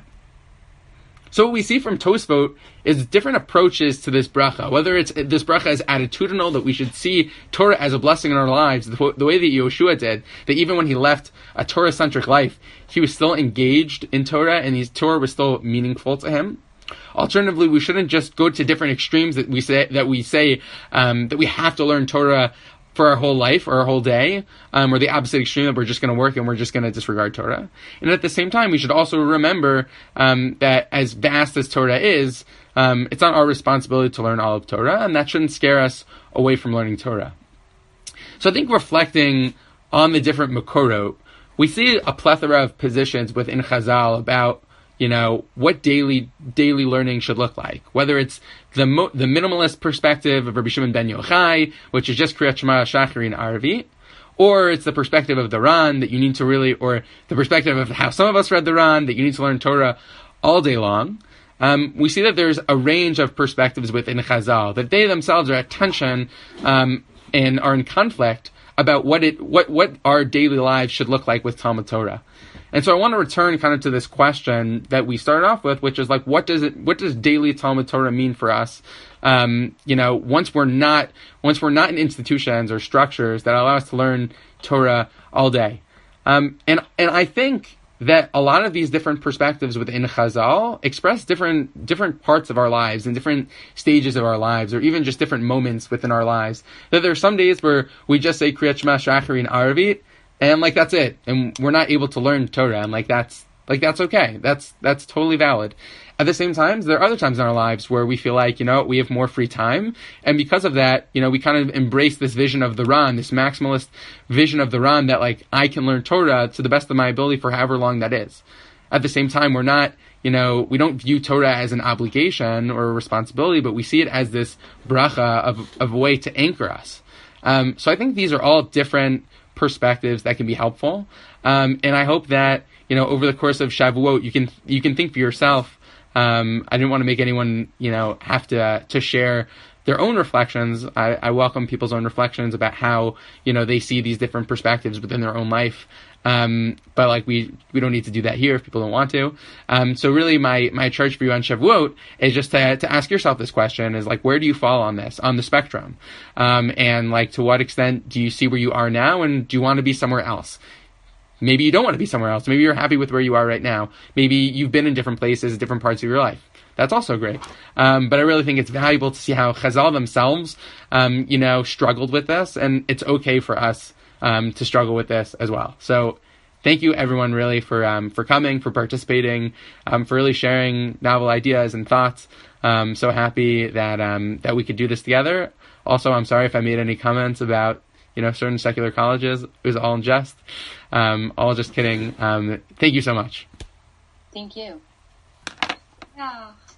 A: So what we see from Tosfot is different approaches to this bracha. Whether it's this bracha is attitudinal, that we should see Torah as a blessing in our lives, the, the way that Yoshua did, that even when he left a Torah-centric life, he was still engaged in Torah, and his Torah was still meaningful to him. Alternatively, we shouldn't just go to different extremes that we say that we say um, that we have to learn Torah for our whole life or our whole day, um, or the opposite extreme that we're just going to work and we're just going to disregard Torah. And at the same time, we should also remember um, that as vast as Torah is, um, it's not our responsibility to learn all of Torah, and that shouldn't scare us away from learning Torah. So I think reflecting on the different Makorot, we see a plethora of positions within Chazal about, you know, what daily daily learning should look like. Whether it's the mo- the minimalist perspective of Rabbi Shimon ben Yochai, which is just Kriyat Shema, Shachri, and Arvit, or it's the perspective of the Ran that you need to really, or the perspective of how some of us read the Ran, that you need to learn Torah all day long. Um, we see that there's a range of perspectives within Chazal, that they themselves are at tension um, and are in conflict about what it what what our daily lives should look like with Talmud Torah. And so I want to return kind of to this question that we started off with, which is like, what does it, what does daily Talmud Torah mean for us? Um, you know, once we're not, once we're not in institutions or structures that allow us to learn Torah all day. Um, and, and I think that a lot of these different perspectives within Chazal express different, different parts of our lives and different stages of our lives, or even just different moments within our lives. That there are some days where we just say Kriyat Shema, Shachri, and Arvit, and like that's it, and we're not able to learn Torah, and like that's like that's okay. That's that's totally valid. At the same time, there are other times in our lives where we feel like, you know, we have more free time, and because of that, you know, we kind of embrace this vision of the Ran, this maximalist vision of the Ran, that like I can learn Torah to the best of my ability for however long that is. At the same time, we're not, you know, we don't view Torah as an obligation or a responsibility, but we see it as this bracha of of a way to anchor us. Um, so I think these are all different perspectives that can be helpful, um, and I hope that, you know, over the course of Shavuot, you can you can think for yourself. Um, I didn't want to make anyone, you know, have to to share their own reflections. I, I welcome people's own reflections about how, you know, they see these different perspectives within their own life. Um, but like we we don't need to do that here if people don't want to. Um, so really, my my charge for you on Shavuot is just to to ask yourself this question: is like, where do you fall on this, on the spectrum, um, and like to what extent do you see where you are now, and do you want to be somewhere else? Maybe you don't want to be somewhere else. Maybe you're happy with where you are right now. Maybe you've been in different places, different parts of your life. That's also great. Um, but I really think it's valuable to see how Chazal themselves, um, you know, struggled with this, and it's okay for us um, to struggle with this as well. So thank you, everyone, really, for um, for coming, for participating, um, for really sharing novel ideas and thoughts. Um, so happy that um, that we could do this together. Also, I'm sorry if I made any comments about, you know, certain secular colleges. It was all in jest. Um, all just kidding. Um, thank you so much.
B: Thank you.
C: Yeah.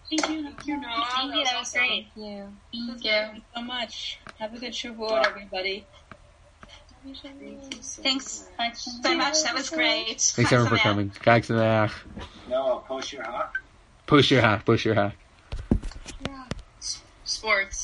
D: Thank you.
I: Thank you, Noah.
C: Thank you. That was great.
B: Thank you.
C: Thank you.
I: Thank you so much. Have a good Shavuot, everybody.
C: Thanks
I: so much. That was great.
A: Thanks everyone for coming. Kijk vandaag.
E: Noah, post your hawk.
A: Push your hack, push your hack.
C: Sports.